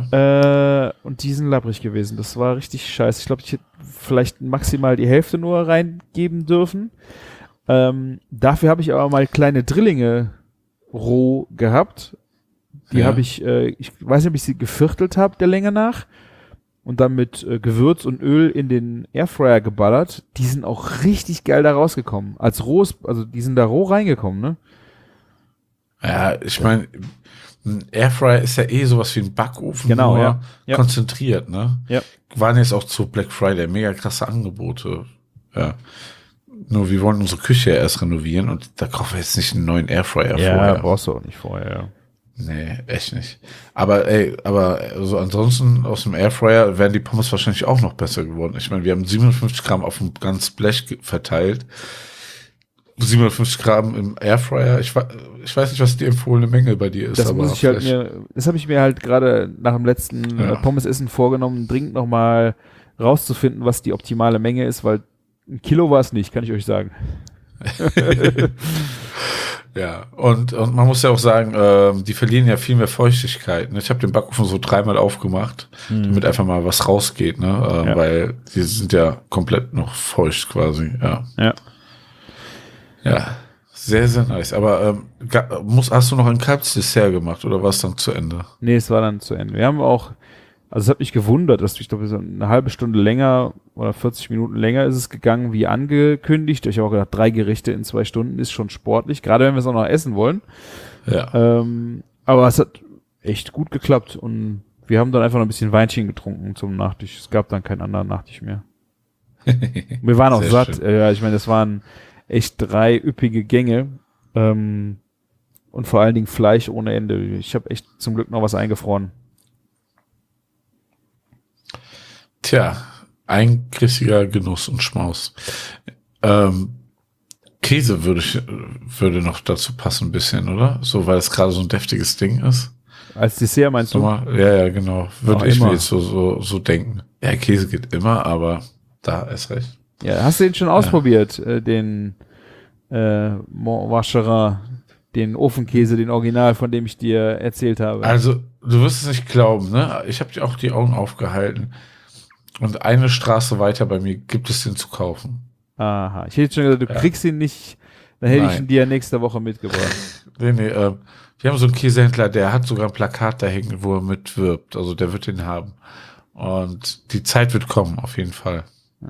Ja. äh, und die sind labbrig gewesen. Das war richtig scheiße. Ich glaube, ich hätte vielleicht maximal die Hälfte nur reingeben dürfen. Ähm, dafür habe ich aber mal kleine Drillinge roh gehabt. Die Ja. habe ich, äh, ich weiß nicht, ob ich sie geviertelt habe, der Länge nach. Und dann mit äh, Gewürz und Öl in den Airfryer geballert. Die sind auch richtig geil da rausgekommen. Als rohes, also die sind da roh reingekommen, ne? Ja, ich meine, ein Airfryer ist ja eh sowas wie ein Backofen, Genau, nur ja. Ja. konzentriert, ne? Ja. Waren jetzt auch zu Black Friday mega krasse Angebote. Ja. Nur wir wollen unsere Küche ja erst renovieren und da kaufen wir jetzt nicht einen neuen Airfryer vorher. brauchst du auch nicht vorher, ja. Nee, echt nicht. Aber ey, aber so ansonsten aus dem Airfryer wären die Pommes wahrscheinlich auch noch besser geworden. Ich meine, wir haben siebenundfünfzig Gramm auf dem ganzen Blech ge- verteilt. siebenundfünfzig Gramm im Airfryer. Ich, wa- ich weiß nicht, was die empfohlene Menge bei dir ist. Das aber muss ich halt vielleicht- mir, das habe ich mir halt gerade nach dem letzten Ja. äh, Pommesessen vorgenommen, dringend nochmal rauszufinden, was die optimale Menge ist, weil ein Kilo war es nicht, kann ich euch sagen. Ja, und, und man muss ja auch sagen, ähm, die verlieren ja viel mehr Feuchtigkeit. Ne? Ich habe den Backofen so dreimal aufgemacht, damit einfach mal was rausgeht, ne? Ähm, Ja. Weil die sind ja komplett noch feucht quasi. Ja, Ja. ja, sehr, sehr nice. Aber ähm, ga- muss, hast du noch ein kaltes Dessert gemacht oder war es dann zu Ende? Nee, es war dann zu Ende. Wir haben auch, also es hat mich gewundert, dass ich glaube, so eine halbe Stunde länger oder vierzig Minuten länger ist es gegangen wie angekündigt. Ich habe auch gedacht, drei Gerichte in zwei Stunden ist schon sportlich, gerade wenn wir es auch noch essen wollen. Ja, Ähm, aber es hat echt gut geklappt und wir haben dann einfach noch ein bisschen Weinchen getrunken zum Nachtisch. Es gab dann keinen anderen Nachtisch mehr. Wir waren auch Sehr satt. schön. Äh, Ja, ich meine, das waren echt drei üppige Gänge. Ähm, und vor allen Dingen Fleisch ohne Ende. Ich habe echt zum Glück noch was eingefroren. Tja, ein richtiger Genuss und Schmaus. Ähm, Käse würde ich, würde noch dazu passen ein bisschen, oder? So, weil es gerade so ein deftiges Ding ist. Als Dessert meinst So du? mal, ja, ja, genau. Würde Auch ich immer. mir jetzt so, so, so denken. Ja, Käse geht immer, aber da ist recht. Ja, hast du den schon ausprobiert? Äh, den äh, Mont Vacherin, den Ofenkäse, den Original, von dem ich dir erzählt habe. Also, du wirst es nicht glauben, ne? Ich habe dir auch die Augen aufgehalten. Und eine Straße weiter bei mir gibt es den zu kaufen. Aha. Ich hätte schon gesagt, du Ja. kriegst ihn nicht, dann hätte ich Nein. ihn dir nächste Woche mitgebracht. Nee, nee, ähm, wir haben so einen Käsehändler, der hat sogar ein Plakat da hängen, wo er mitwirbt. Also der wird den haben. Und die Zeit wird kommen, auf jeden Fall.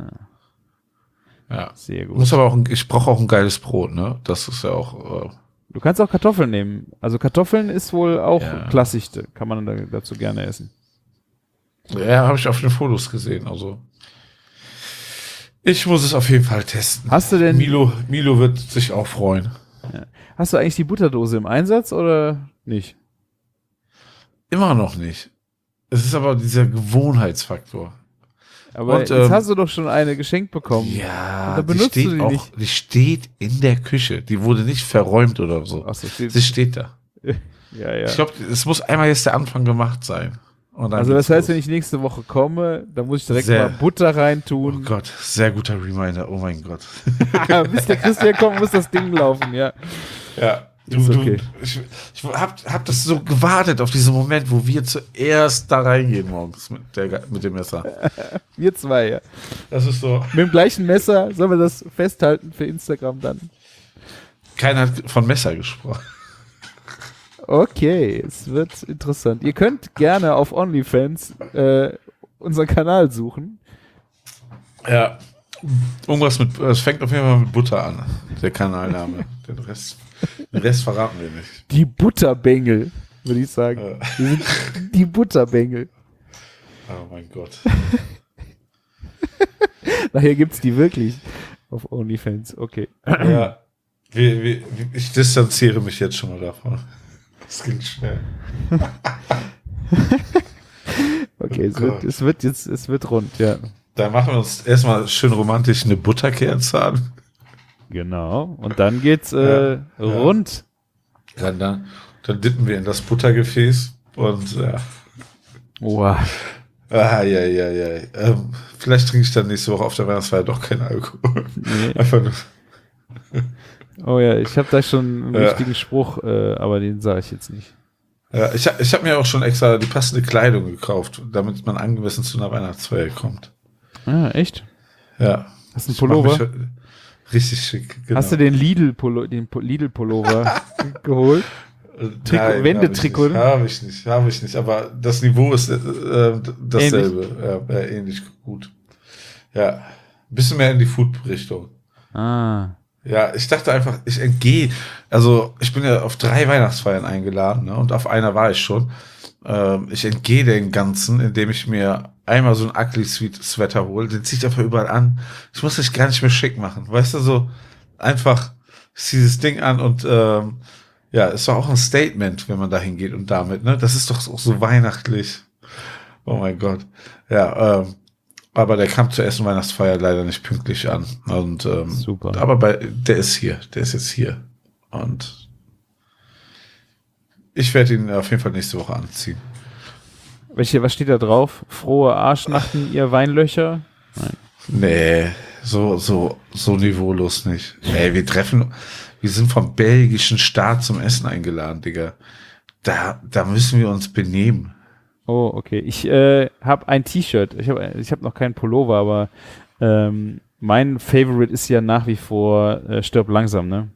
Ja. Sehr gut. Muss aber auch, ein, ich brauche auch ein geiles Brot, ne? Das ist ja auch, äh, Du kannst auch Kartoffeln nehmen. Also Kartoffeln ist wohl auch Ja. klassisch, kann man da, dazu gerne essen. ja, habe ich auf den Fotos gesehen, also. Ich muss es auf jeden Fall testen. Hast du denn, Milo, Milo wird sich auch freuen. hast du eigentlich die Butterdose im Einsatz oder nicht? Immer noch nicht. Es ist aber dieser Gewohnheitsfaktor. Aber Und, jetzt ähm, hast du doch schon eine geschenkt bekommen. Ja, Und dann die benutzt du steht die auch, nicht. die steht in der Küche. Die wurde nicht verräumt oder so. Achso, steht. Sie steht da. Ja, ja. Ich glaube, es muss einmal jetzt der Anfang gemacht sein. Und dann Also das geht's heißt, los. wenn ich nächste Woche komme, dann muss ich direkt Sehr. mal Butter Oh reintun. Gott, sehr guter Reminder. Oh mein Gott. Bis der Christian kommt, muss das Ding laufen, ja. Ja, du, Ist du, okay. ich, ich hab, hab das so gewartet auf diesen Moment, wo wir zuerst da reingehen morgens mit, der, mit dem Messer. Wir zwei, ja. Das ist so. Mit dem gleichen Messer sollen wir das festhalten für Instagram dann. Keiner hat von Messer gesprochen. Okay, es wird interessant. Ihr könnt gerne auf OnlyFans äh, unseren Kanal suchen. Ja. Irgendwas mit, es fängt auf jeden Fall mit Butter an, der Kanalname. Den Rest, den Rest verraten wir nicht. Die Butterbengel, würde ich sagen. Äh. Wir sind die Butterbengel. Oh mein Gott. Nachher gibt's die wirklich auf OnlyFans. Okay. Ja. Wie, wie, wie, ich distanziere mich jetzt schon mal davon. Das ging schnell. Okay, es Oh wird, Gott. es wird jetzt, es wird rund, ja. Da machen wir uns erstmal schön romantisch eine Butterkerze an. Genau. Und dann geht's äh, Ja, ja. rund. Dann, dann, dann dippen wir in das Buttergefäß und ja. Wow. Ah, ja, ja, ja. Ähm, vielleicht trinke ich dann nächste Woche auf der Weihnachtsfeier doch keinen Alkohol. Nee. Einfach nur. Oh ja, ich habe da schon einen Ja. richtigen Spruch, äh, aber den sage ich jetzt nicht. Ja, ich hab- ich habe mir auch schon extra die passende Kleidung gekauft, damit man angemessen zu einer Weihnachtsfeier kommt. Ah, echt? Ja. Hast du einen Ich mach Pullover? mich heute richtig schick. Genau. Hast du den Lidl-Pullo, den Po- Lidl-Pullover geholt? Trikot, Nein, Wendetrikot? Habe ich nicht, habe ich nicht. Aber das Niveau ist äh, dasselbe. Ja, ja, ähnlich gut. Ja, ein bisschen mehr in die Food-Richtung. Ah. Ja, ich dachte einfach, ich entgehe. Also ich bin ja auf drei Weihnachtsfeiern eingeladen, ne, und auf einer war ich schon. Ähm, ich entgehe dem Ganzen, indem ich mir einmal so ein ugly sweet Sweater hole. Den ziehe ich einfach überall an. Ich muss mich gar nicht mehr schick machen. Weißt du, so einfach ich ziehe dieses Ding an und ähm, ja, ist doch auch ein Statement, wenn man da hingeht und damit, ne? Das ist doch auch so weihnachtlich. Oh mein Gott. Ja, ähm, aber der kam zur ersten Weihnachtsfeier leider nicht pünktlich an. Und ähm, Super. Aber bei, der ist hier. Der ist jetzt hier. Und ich werde ihn auf jeden Fall nächste Woche anziehen. Welche, was steht da drauf? Frohe Arschnachten, ihr Weinlöcher? Nein. Nee, so, so, so niveaulos nicht. Ey, wir treffen, wir sind vom belgischen Staat zum Essen eingeladen, Digga. Da, da müssen wir uns benehmen. Oh, okay. Ich äh, habe ein T-Shirt. Ich habe ich hab noch keinen Pullover, aber ähm, mein Favorite ist ja nach wie vor äh, Stirb langsam, ne?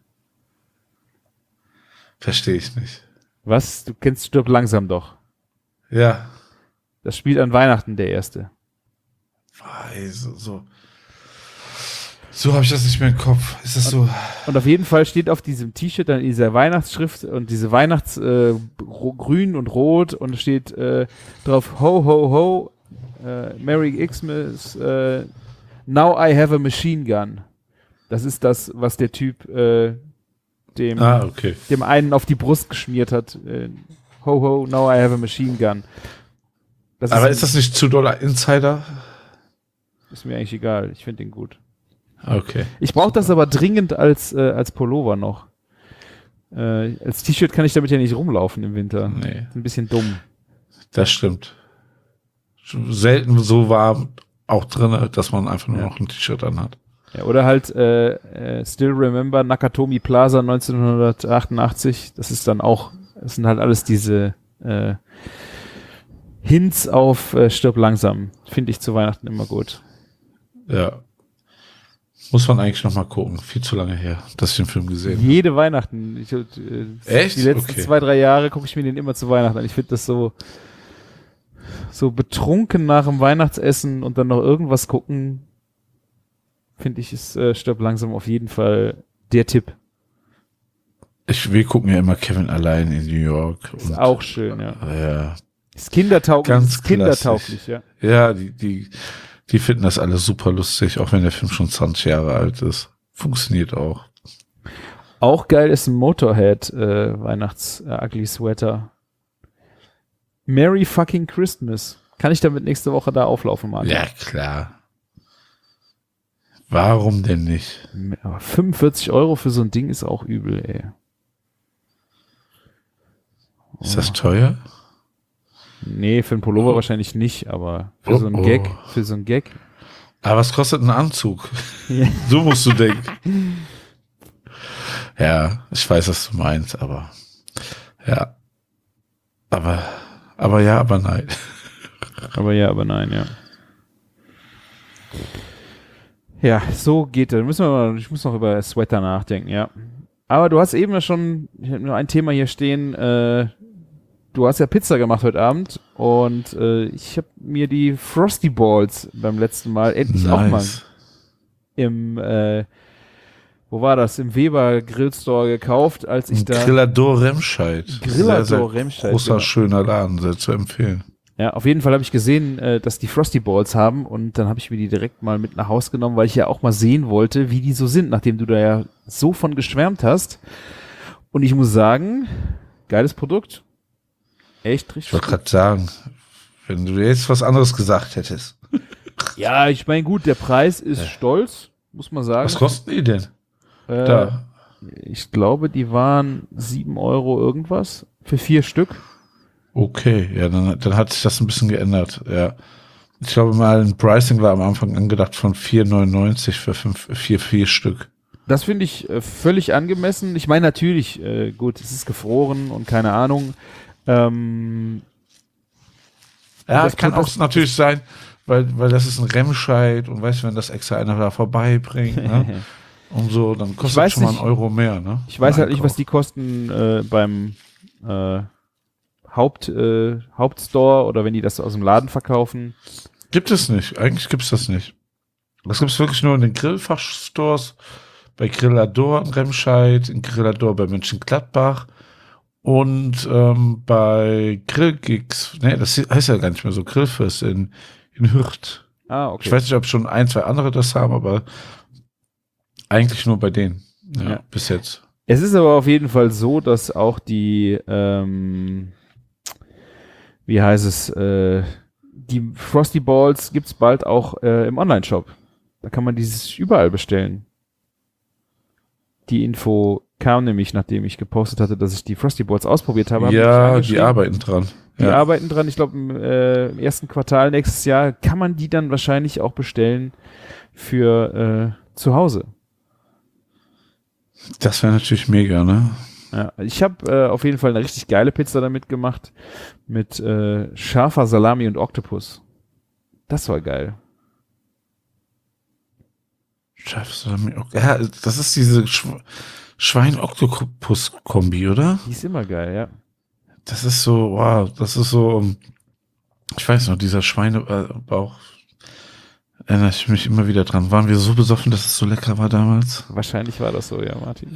Verstehe ich nicht. Was? Du kennst Stirb langsam doch. Ja. Das spielt an Weihnachten, der erste. Ey, so, so. So habe ich das nicht mehr im Kopf. Ist das so? Und auf jeden Fall steht auf diesem T-Shirt dann dieser Weihnachtsschrift und diese Weihnachts äh, grün und rot und steht äh, drauf Ho ho ho äh, Merry Xmas äh, Now I have a machine gun. Das ist das, was der Typ äh, dem, Ah, okay. dem einen auf die Brust geschmiert hat. Äh, ho ho now I have a machine gun. Das Aber ist, ist das nicht zu doller Insider? ist mir eigentlich egal. Ich finde den gut. Okay. Ich brauche das aber dringend als, äh, als Pullover noch. Äh, als T-Shirt kann ich damit ja nicht rumlaufen im Winter. Nee, Ein bisschen dumm. das stimmt. Selten so warm auch drin, dass man einfach nur Ja. noch ein T-Shirt anhat. Ja, oder halt äh, äh, Still Remember Nakatomi Plaza neunzehnhundertachtundachtzig. Das ist dann auch, das sind halt alles diese äh, Hints auf äh, Stirb langsam. Finde ich zu Weihnachten immer gut. Ja. Muss man eigentlich noch mal gucken. Viel zu lange her, dass ich den Film gesehen habe. Jede Weihnachten. Ich, äh, Echt? Die letzten Okay. zwei, drei Jahre gucke ich mir den immer zu Weihnachten an. Ich finde das so so betrunken nach dem Weihnachtsessen und dann noch irgendwas gucken, finde ich, ist äh, Stirb langsam auf jeden Fall der Tipp. Ich, wir gucken ja immer Kevin allein in New York. Ist und, auch schön, ja. Ja, Ist kindertauglich, Ganz ist kindertauglich, ja. ja die, die, die finden das alle super lustig, auch wenn der Film schon zwanzig Jahre alt ist. Funktioniert auch. Auch geil ist ein Motorhead äh, Weihnachts äh, Ugly Sweater. Merry fucking Christmas. Kann ich damit nächste Woche da auflaufen, Martin? Ja, klar. Warum denn nicht? Aber fünfundvierzig Euro für so ein Ding ist auch übel, ey. Ist das teuer? Nee, für einen Pullover Oh. wahrscheinlich nicht, aber für Oh, so einen oh. Gag, für so einen Gag. Aber was kostet ein Anzug? Ja. So musst du denken. Ja, ich weiß, was du meinst, aber ja. Aber, aber ja, aber nein. Aber ja, aber nein, ja. Ja, so geht das. Müssen wir mal, ich muss noch über Sweater nachdenken, ja. Aber du hast eben ja schon, ich habe nur ein Thema hier stehen, äh, du hast ja Pizza gemacht heute Abend und äh, ich habe mir die Frosty Balls beim letzten Mal endlich auch mal Nice. im, äh, wo war das, im Weber Grillstore gekauft, als ich da... Grillador Remscheid. Grillador Sehr, sehr Remscheid, Großer, genau. schöner Laden, sehr zu empfehlen. Ja, auf jeden Fall habe ich gesehen, äh, dass die Frosty Balls haben und dann habe ich mir die direkt mal mit nach Haus genommen, weil ich ja auch mal sehen wollte, wie die so sind, nachdem du da ja so von geschwärmt hast. Und ich muss sagen, geiles Produkt. Echt Ich richtig. wollte gerade sagen, wenn du jetzt was anderes gesagt hättest. Ja, ich meine, gut, der Preis ist stolz, muss man sagen. Was kosten die denn? Äh, Da. Ich glaube, die waren sieben Euro irgendwas für vier Stück. Okay, ja, dann, dann hat sich das ein bisschen geändert, ja. Ich glaube mal, ein Pricing war am Anfang angedacht von vier neunundneunzig für fünf, vier, vier Stück. Das finde ich äh, völlig angemessen. Ich meine natürlich, äh, gut, es ist gefroren und keine Ahnung. Ähm, Ja, das kann tut auch das- natürlich sein, weil, weil das ist ein Remscheid und weißt du, wenn das extra einer da vorbeibringt, ne? Und so, dann kostet weiß schon mal nicht. einen Euro mehr, ne? Ich weiß Beim halt nicht, was Einkauf. die kosten äh, beim äh, Haupt, äh, Hauptstore oder wenn die das aus dem Laden verkaufen. Gibt es nicht. Eigentlich gibt es das nicht. Das gibt es wirklich nur in den Grillfachstores, bei Grillador in Remscheid, in Grillador bei Mönchengladbach und ähm, bei Grillgigs. Nee, das heißt ja gar nicht mehr so. Grillfest in, in Hürth. Ah, okay. Ich weiß nicht, ob schon ein, zwei andere das haben, aber eigentlich nur bei denen. Ja, Ja. bis jetzt. Es ist aber auf jeden Fall so, dass auch die, ähm, wie heißt es, äh, die Frosty Balls gibt's bald auch äh, im Online-Shop. Da kann man dieses überall bestellen. Die Info kam nämlich, nachdem ich gepostet hatte, dass ich die Frosty Balls ausprobiert habe. Hab mich Ja, die angeschrieben. arbeiten dran. Die Ja. arbeiten dran. Ich glaube, im, äh, im ersten Quartal nächstes Jahr kann man die dann wahrscheinlich auch bestellen für äh, zu Hause. Das wäre natürlich mega, ne? Ja, ich habe äh, auf jeden Fall eine richtig geile Pizza damit gemacht. Mit äh, scharfer Salami und Oktopus. Das war geil. Chefsalami, okay. Ja, das ist diese Schw Schwein-Oktopus-Kombi, oder? Die ist immer geil, ja. Das ist so, wow, das ist so, um, ich weiß noch, dieser Schweinebauch, erinnere ich mich immer wieder dran. Waren wir so besoffen, dass es so lecker war damals? Wahrscheinlich war das so, ja, Martin.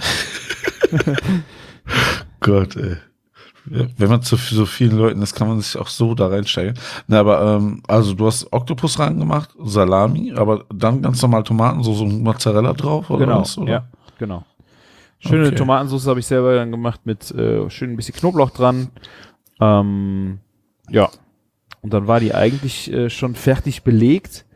Gott, ey. Ja, wenn man zu so vielen Leuten ist, kann man sich auch so da reinsteigen. Na, aber, ähm, also du hast Oktopus reingemacht, Salami, aber dann ganz normal Tomaten, so, so Mozzarella drauf, oder Genau, was? Oder? ja, genau. Schöne Okay. Tomatensauce habe ich selber dann gemacht mit äh, schön ein bisschen Knoblauch dran. Ähm, ja. Und dann war die eigentlich äh, schon fertig belegt.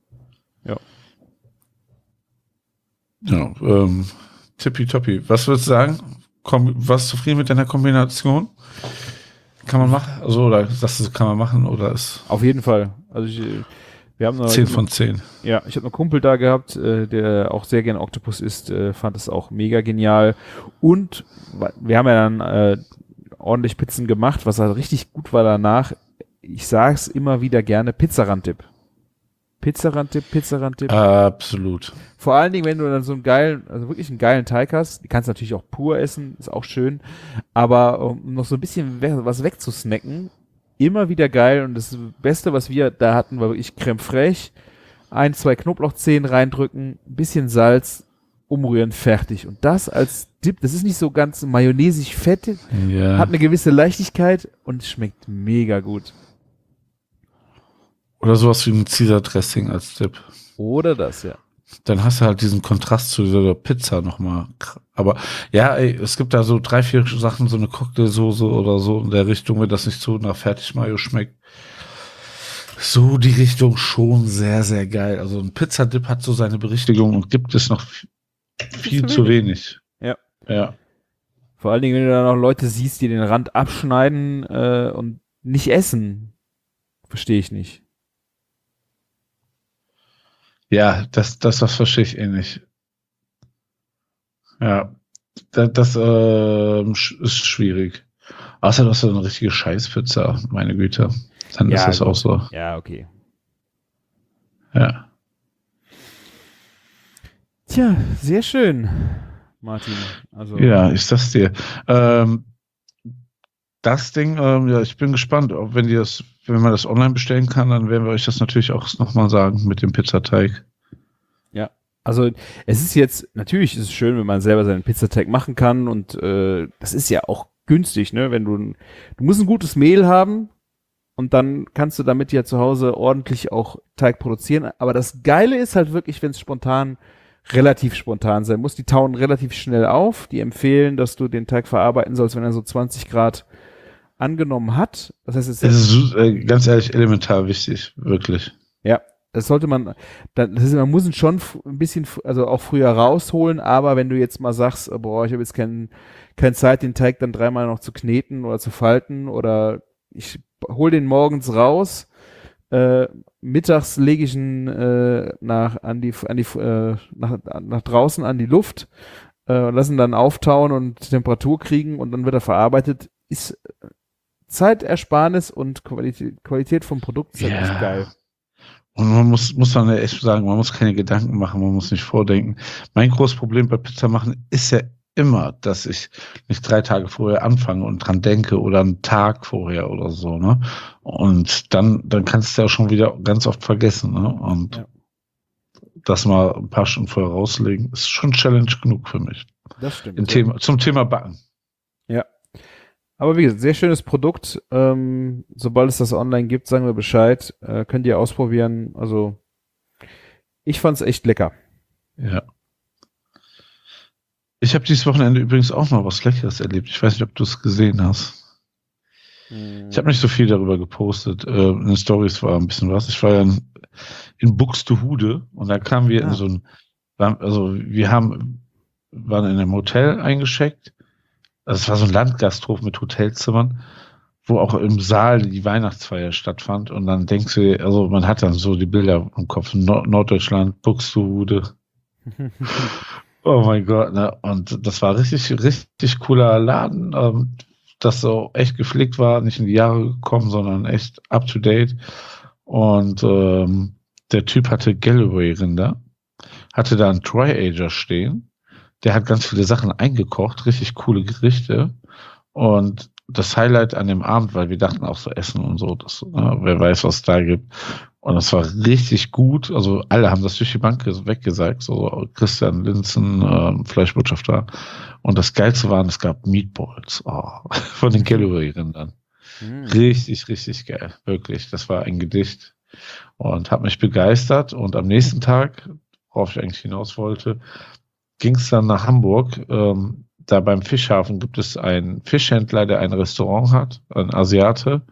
Ja, ähm, tippitoppi. Was würdest du sagen? Komm, warst du zufrieden mit deiner Kombination? Kann man machen? Also, oder sagst du, kann man machen, oder ist Auf jeden Fall. Also ich, äh, wir haben noch, zehn von zehn? ja, ich habe einen Kumpel da gehabt, äh, der auch sehr gerne Oktopus isst, äh, fand es auch mega genial. Und wa- wir haben ja dann äh, ordentlich Pizzen gemacht, was halt richtig gut war danach. Ich sag's immer wieder gerne, Pizzarandip. Pizzarandip, Pizzarandip. Absolut. Vor allen Dingen, wenn du dann so einen geilen, also wirklich einen geilen Teig hast, die kannst du natürlich auch pur essen, ist auch schön, aber um noch so ein bisschen we- was wegzusnacken, immer wieder geil. Und das Beste, was wir da hatten, war wirklich Creme fraiche, ein, zwei Knoblauchzehen reindrücken, ein bisschen Salz, umrühren, fertig. Und das als Dip, das ist nicht so ganz mayonnaisig fett, Ja. hat eine gewisse Leichtigkeit und schmeckt mega gut. Oder sowas wie ein Caesar Dressing als Tipp. Oder das, ja. Dann hast du halt diesen Kontrast zu dieser Pizza nochmal. Aber ja, ey, es gibt da so drei, vier Sachen, so eine Cocktailsoße oder so in der Richtung, wenn das nicht so nach Fertigmayo schmeckt. So die Richtung schon sehr, sehr geil. Also ein Pizzadip hat so seine Berichtigung und gibt es noch viel, viel zu wenig. Ja. Ja. Vor allen Dingen, wenn du dann auch Leute siehst, die den Rand abschneiden äh, und nicht essen. Verstehe ich nicht. Ja, das, das, das verstehe ich eh nicht. Ja, das, das äh, sch- ist schwierig. Außer du hast so eine richtige Scheißpizza, meine Güte. Dann Ja, ist das gut. auch so. Ja, okay. Ja. Tja, sehr schön, Martin. Also, Ja, ist das dir. Ähm, das Ding, ähm, ja, ich bin gespannt, ob wenn die das, wenn man das online bestellen kann, dann werden wir euch das natürlich auch nochmal sagen mit dem Pizzateig. also es ist jetzt, natürlich ist es schön, wenn man selber seinen Pizzateig machen kann und äh, das ist ja auch günstig, ne? Wenn du, ein- du musst ein gutes Mehl haben und dann kannst du damit ja zu Hause ordentlich auch Teig produzieren. Aber das Geile ist halt wirklich, wenn es spontan, relativ spontan sein muss. Die tauen relativ schnell auf. Die empfehlen, dass du den Teig verarbeiten sollst, wenn er so zwanzig Grad angenommen hat. Das heißt, es Das ist äh, ganz ehrlich elementar wichtig, wirklich. ja, das sollte man, dann- das ist, man muss ihn schon f- ein bisschen, f- also auch früher rausholen, aber wenn du jetzt mal sagst, oh, boah, ich habe jetzt kein, keine Zeit, den Teig dann dreimal noch zu kneten oder zu falten oder ich hol den morgens raus, äh, mittags lege ich ihn äh, nach, an die, an die, äh, nach, nach draußen an die Luft, äh, lassen dann auftauen und Temperatur kriegen und dann wird er verarbeitet, ist Zeitersparnis und Qualität, Qualität vom Produkt ist halt Ja. echt geil. Und man muss, muss dann echt sagen, man muss keine Gedanken machen, man muss nicht vordenken. Mein großes Problem bei Pizza machen ist ja immer, dass ich nicht drei Tage vorher anfange und dran denke oder einen Tag vorher oder so, ne? Und dann, dann kannst du ja schon wieder ganz oft vergessen, ne? Und Ja. das mal ein paar Stunden vorher rauslegen, ist schon Challenge genug für mich. Das stimmt. Im ja. Thema, zum Thema Backen. Ja. Aber wie gesagt, sehr schönes Produkt. Ähm, sobald es das online gibt, sagen wir Bescheid. Äh, könnt ihr ausprobieren. Also, ich fand's echt lecker. Ja. Ich habe dieses Wochenende übrigens auch noch was Leckeres erlebt. Ich weiß nicht, ob du es gesehen hast. Ich habe nicht so viel darüber gepostet. Äh, in den Stories war ein bisschen was. Ich war ja in, in Buxtehude und da kamen wir Ah. in so ein, also wir haben, waren in einem Hotel eingecheckt. Also es war so ein Landgasthof mit Hotelzimmern, wo auch im Saal die Weihnachtsfeier stattfand. Und dann denkst du, also man hat dann so die Bilder im Kopf, Nord- Norddeutschland, Buxtehude. Oh mein Gott, ne? Und das war richtig, richtig cooler Laden, ähm, das so echt gepflegt war, nicht in die Jahre gekommen, sondern echt up to date. Und ähm, der Typ hatte Galloway-Rinder, hatte da einen Tri-Ager stehen, der hat ganz viele Sachen eingekocht, richtig coole Gerichte. Und das Highlight an dem Abend, weil wir dachten auch so Essen und so, das, ne, wer weiß, was es da gibt. Und das war richtig gut. Also alle haben das durch die Bank weggesagt. So Christian Linzen, äh, Fleischbotschafter. Und das Geilste waren, es gab Meatballs oh, von den Galloway-Rindern. Mhm. Richtig, richtig geil. Wirklich. Das war ein Gedicht. Und hat mich begeistert. Und am nächsten Tag, worauf ich eigentlich hinaus wollte, ging es dann nach Hamburg. Ähm, da beim Fischhafen gibt es einen Fischhändler, der ein Restaurant hat, ein Asiate.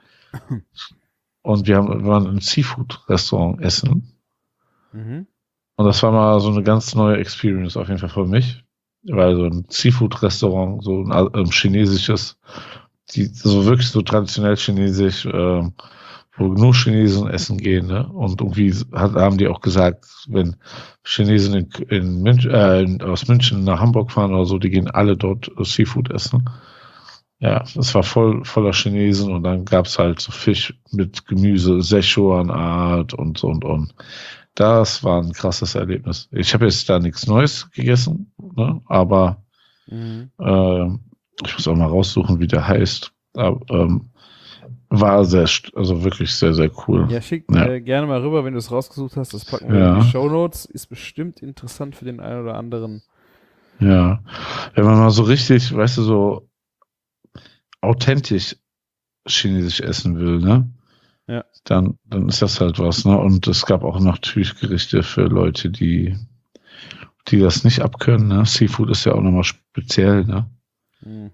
Und wir, haben, wir waren im Seafood-Restaurant essen. Mhm. Und das war mal so eine ganz neue Experience auf jeden Fall für mich. Weil so ein Seafood-Restaurant, so ein ähm, chinesisches, die, so wirklich so traditionell chinesisch, ähm, wo nur Chinesen essen gehen. Ne? Und irgendwie hat, haben die auch gesagt, wenn Chinesen in, in München, äh, in, aus München nach Hamburg fahren oder so, die gehen alle dort Seafood essen. Ja, es war voll voller Chinesen und dann gab's halt so Fisch mit Gemüse, Szechuan-Art und so und und. Das war ein krasses Erlebnis. Ich habe jetzt da nichts Neues gegessen, ne? Aber Mhm. äh, ich muss auch mal raussuchen, wie der heißt. Aber, ähm, war sehr, st- also wirklich sehr, sehr cool. Ja, schick Ja. Äh, gerne mal rüber, wenn du es rausgesucht hast. Das packen wir Ja. in die Shownotes. Ist bestimmt interessant für den einen oder anderen. Ja, wenn man mal so richtig, weißt du, so authentisch chinesisch essen will, ne? Ja. Dann, dann ist das halt was, ne? Und es gab auch natürlich Gerichte für Leute, die, die das nicht abkönnen, ne? Seafood ist ja auch nochmal speziell, ne? Mhm.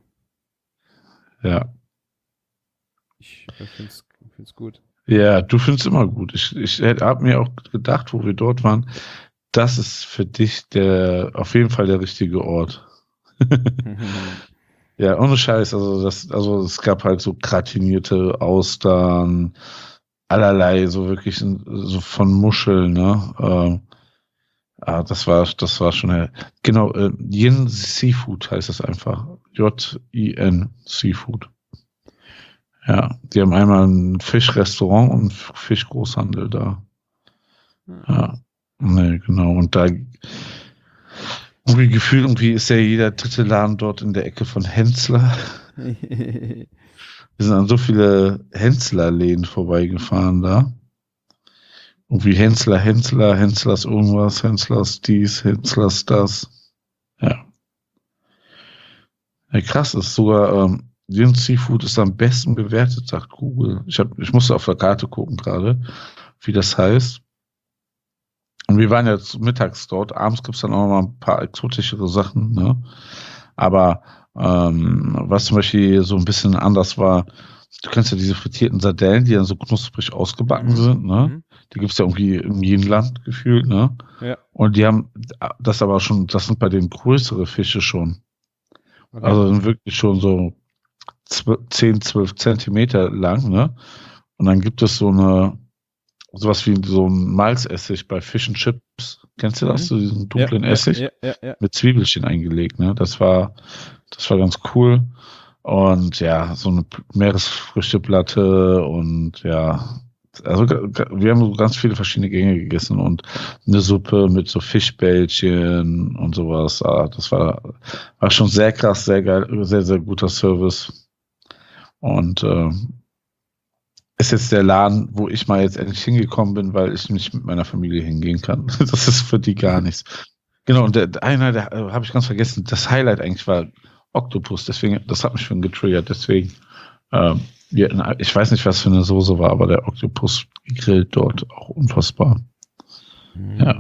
Ja. Ich finde es find's gut. Ja, du findest immer gut. Ich, ich habe mir auch gedacht, wo wir dort waren, das ist für dich der, auf jeden Fall der richtige Ort. Ja, ohne Scheiß, also das, also es gab halt so gratinierte Austern, allerlei, so wirklich so von Muscheln, ne? Ähm, ah, das war, das war schon, äh, genau, äh, Yin Seafood heißt es einfach. J I N Seafood. Ja, die haben einmal ein Fischrestaurant und Fischgroßhandel da. Ja, ne, genau. Und da irgendwie gefühlt, irgendwie ist ja jeder dritte Laden dort in der Ecke von Hensler. Wir sind an so viele Hensler-Läden vorbeigefahren da. Irgendwie Hensler, Hensler, Henslers irgendwas, Henslers dies, Henslers das. Ja. Ja, krass, ist sogar, ähm, Yin Seafood ist am besten bewertet, sagt Google. Ich hab, ich musste auf der Karte gucken gerade, wie das heißt. Und wir waren jetzt mittags dort. Abends gibt's dann auch noch mal ein paar exotischere Sachen, ne? Aber ähm, was zum Beispiel so ein bisschen anders war, du kennst ja diese frittierten Sardellen, die dann so knusprig ausgebacken Mhm. sind, ne? Mhm. Die gibt's ja irgendwie in jedem Land gefühlt, ne? Ja. Und die haben das aber schon, das sind bei denen größere Fische schon. Okay. Also sind wirklich schon so zehn, zwölf Zentimeter lang, ne? Und dann gibt es so eine, sowas wie so ein Malzessig bei Fish and Chips. Kennst du das? Mhm. So diesen dunklen ja, Essig? Ja, ja, ja. Mit Zwiebelchen eingelegt, ne? Das war, das war ganz cool. Und ja, so eine Meeresfrüchteplatte und ja, Also wir haben so ganz viele verschiedene Gänge gegessen und eine Suppe mit so Fischbällchen und sowas. Das war, war schon sehr krass, sehr geil, sehr, sehr guter Service. Und äh, ist jetzt der Laden, wo ich mal jetzt endlich hingekommen bin, weil ich nicht mit meiner Familie hingehen kann. Das ist für die gar nichts. Genau, und der, einer, der äh, habe ich ganz vergessen, das Highlight eigentlich war Oktopus, deswegen, das hat mich schon getriggert, deswegen ähm, wir, ich weiß nicht, was für eine Soße war, aber der Oktopus gegrillt dort auch unfassbar. Mm. Ja.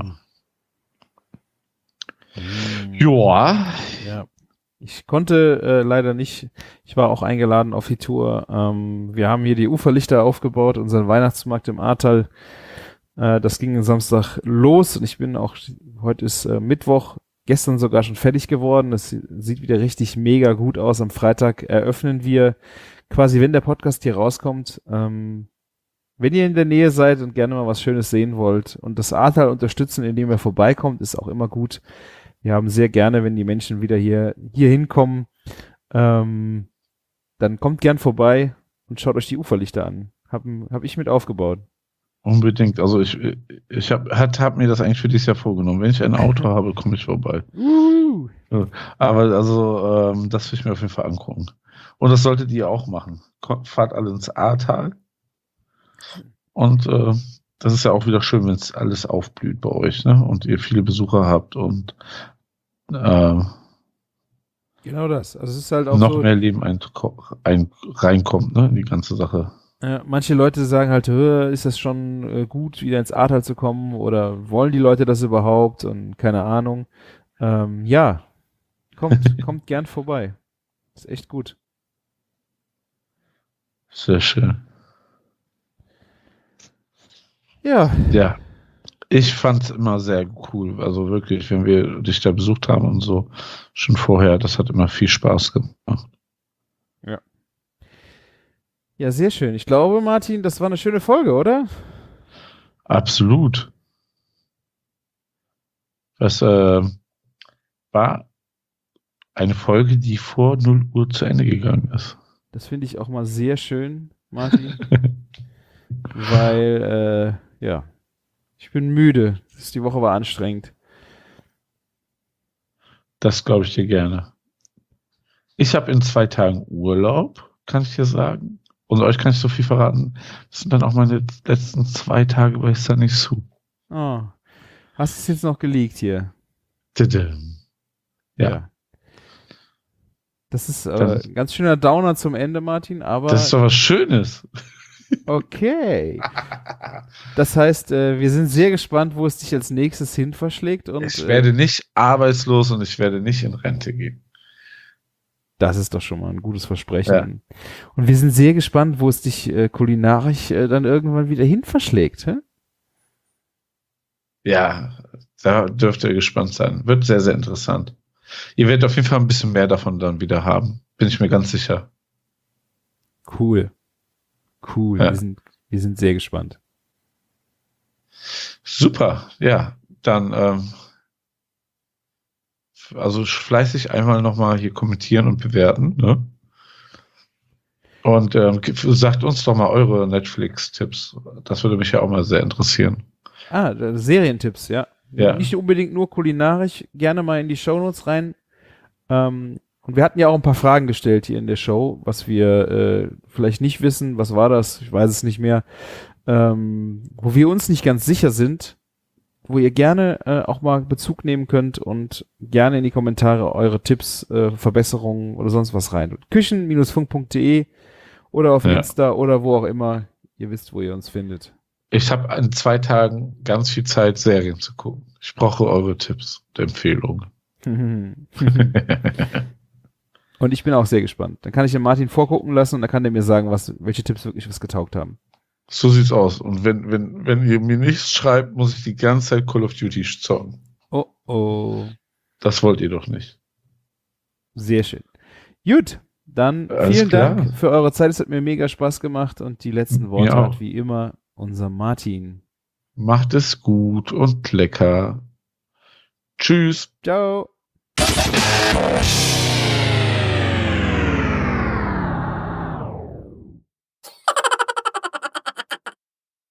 Mm. Joa. Ja. Ich konnte äh, leider nicht, ich war auch eingeladen auf die Tour. Ähm, wir haben hier die Uferlichter aufgebaut, unseren Weihnachtsmarkt im Ahrtal. Äh, das ging am Samstag los und ich bin auch, heute ist äh, Mittwoch, gestern sogar schon fertig geworden. Das sieht wieder richtig mega gut aus. Am Freitag eröffnen wir quasi, wenn der Podcast hier rauskommt, ähm, wenn ihr in der Nähe seid und gerne mal was Schönes sehen wollt und das Ahrtal unterstützen, indem ihr vorbeikommt, ist auch immer gut. Wir haben sehr gerne, wenn die Menschen wieder hier, hier hinkommen, ähm, dann kommt gern vorbei und schaut euch die Uferlichter an. Hab, hab ich mit aufgebaut. Unbedingt. Also ich, ich habe hab mir das eigentlich für dieses Jahr vorgenommen. Wenn ich ein Auto habe, komme ich vorbei. Uh. Aber also, ähm, das will ich mir auf jeden Fall angucken. Und das solltet ihr auch machen. Fahrt alle ins Ahrtal. Und äh, das ist ja auch wieder schön, wenn es alles aufblüht bei euch, ne? Und ihr viele Besucher habt und äh, genau das. Also es ist halt auch noch so, mehr Leben ein, ein, reinkommt, ne? In die ganze Sache. Ja, manche Leute sagen halt, ist das schon äh, gut, wieder ins Ahrtal zu kommen oder wollen die Leute das überhaupt und keine Ahnung. Ähm, ja, kommt, kommt gern vorbei. Ist echt gut. Sehr schön. Ja. Ja. Ich fand es immer sehr cool. Also wirklich, wenn wir dich da besucht haben und so, schon vorher, das hat immer viel Spaß gemacht. Ja. Ja, sehr schön. Ich glaube, Martin, das war eine schöne Folge, oder? Absolut. Das äh, war eine Folge, die vor null Uhr zu Ende gegangen ist. Das finde ich auch mal sehr schön, Martin. Weil, äh, ja, ich bin müde. Die Woche war anstrengend. Das glaube ich dir gerne. Ich habe in zwei Tagen Urlaub, kann ich dir sagen. Und euch kann ich so viel verraten. Das sind dann auch meine letzten zwei Tage bei Sunny Sue. Oh. Hast du es jetzt noch geleakt hier? Ja. ja. Das ist äh, ein ganz schöner Downer zum Ende, Martin, aber... Das ist doch was Schönes. Okay. Das heißt, äh, wir sind sehr gespannt, wo es dich als nächstes hin verschlägt. Und, ich werde nicht arbeitslos und ich werde nicht in Rente gehen. Das ist doch schon mal ein gutes Versprechen. Ja. Und wir sind sehr gespannt, wo es dich äh, kulinarisch äh, dann irgendwann wieder hin verschlägt. Hä? Ja, da dürft ihr gespannt sein. Wird sehr, sehr interessant. Ihr werdet auf jeden Fall ein bisschen mehr davon dann wieder haben. Bin ich mir ganz sicher. Cool. Cool. Ja. Wir sind, wir sind sehr gespannt. Super. Ja, dann ähm, also fleißig einmal nochmal hier kommentieren und bewerten. Ne? Und ähm, sagt uns doch mal eure Netflix-Tipps. Das würde mich ja auch mal sehr interessieren. Ah, Serientipps, ja. ja. Nicht unbedingt nur kulinarisch. Gerne mal in die Shownotes rein. Ähm, und wir hatten ja auch ein paar Fragen gestellt hier in der Show, was wir äh, vielleicht nicht wissen. Was war das? Ich weiß es nicht mehr. Ähm, wo wir uns nicht ganz sicher sind, wo ihr gerne äh, auch mal Bezug nehmen könnt und gerne in die Kommentare eure Tipps, äh, Verbesserungen oder sonst was rein. küchen Bindestrich funk Punkt de oder auf ja. Insta oder wo auch immer. Ihr wisst, wo ihr uns findet. Ich habe in zwei Tagen ganz viel Zeit, Serien zu gucken. Ich brauche eure Tipps und Empfehlungen. Und ich bin auch sehr gespannt. Dann kann ich den Martin vorgucken lassen und dann kann der mir sagen, was, welche Tipps wirklich was getaugt haben. So sieht's aus. Und wenn, wenn, wenn ihr mir nichts schreibt, muss ich die ganze Zeit Call of Duty zocken. Oh, oh. Das wollt ihr doch nicht. Sehr schön. Gut, dann Alles vielen klar. Dank für eure Zeit. Es hat mir mega Spaß gemacht und die letzten Worte Mir auch. hat wie immer unser Martin. Macht es gut und lecker. Tschüss. Ciao.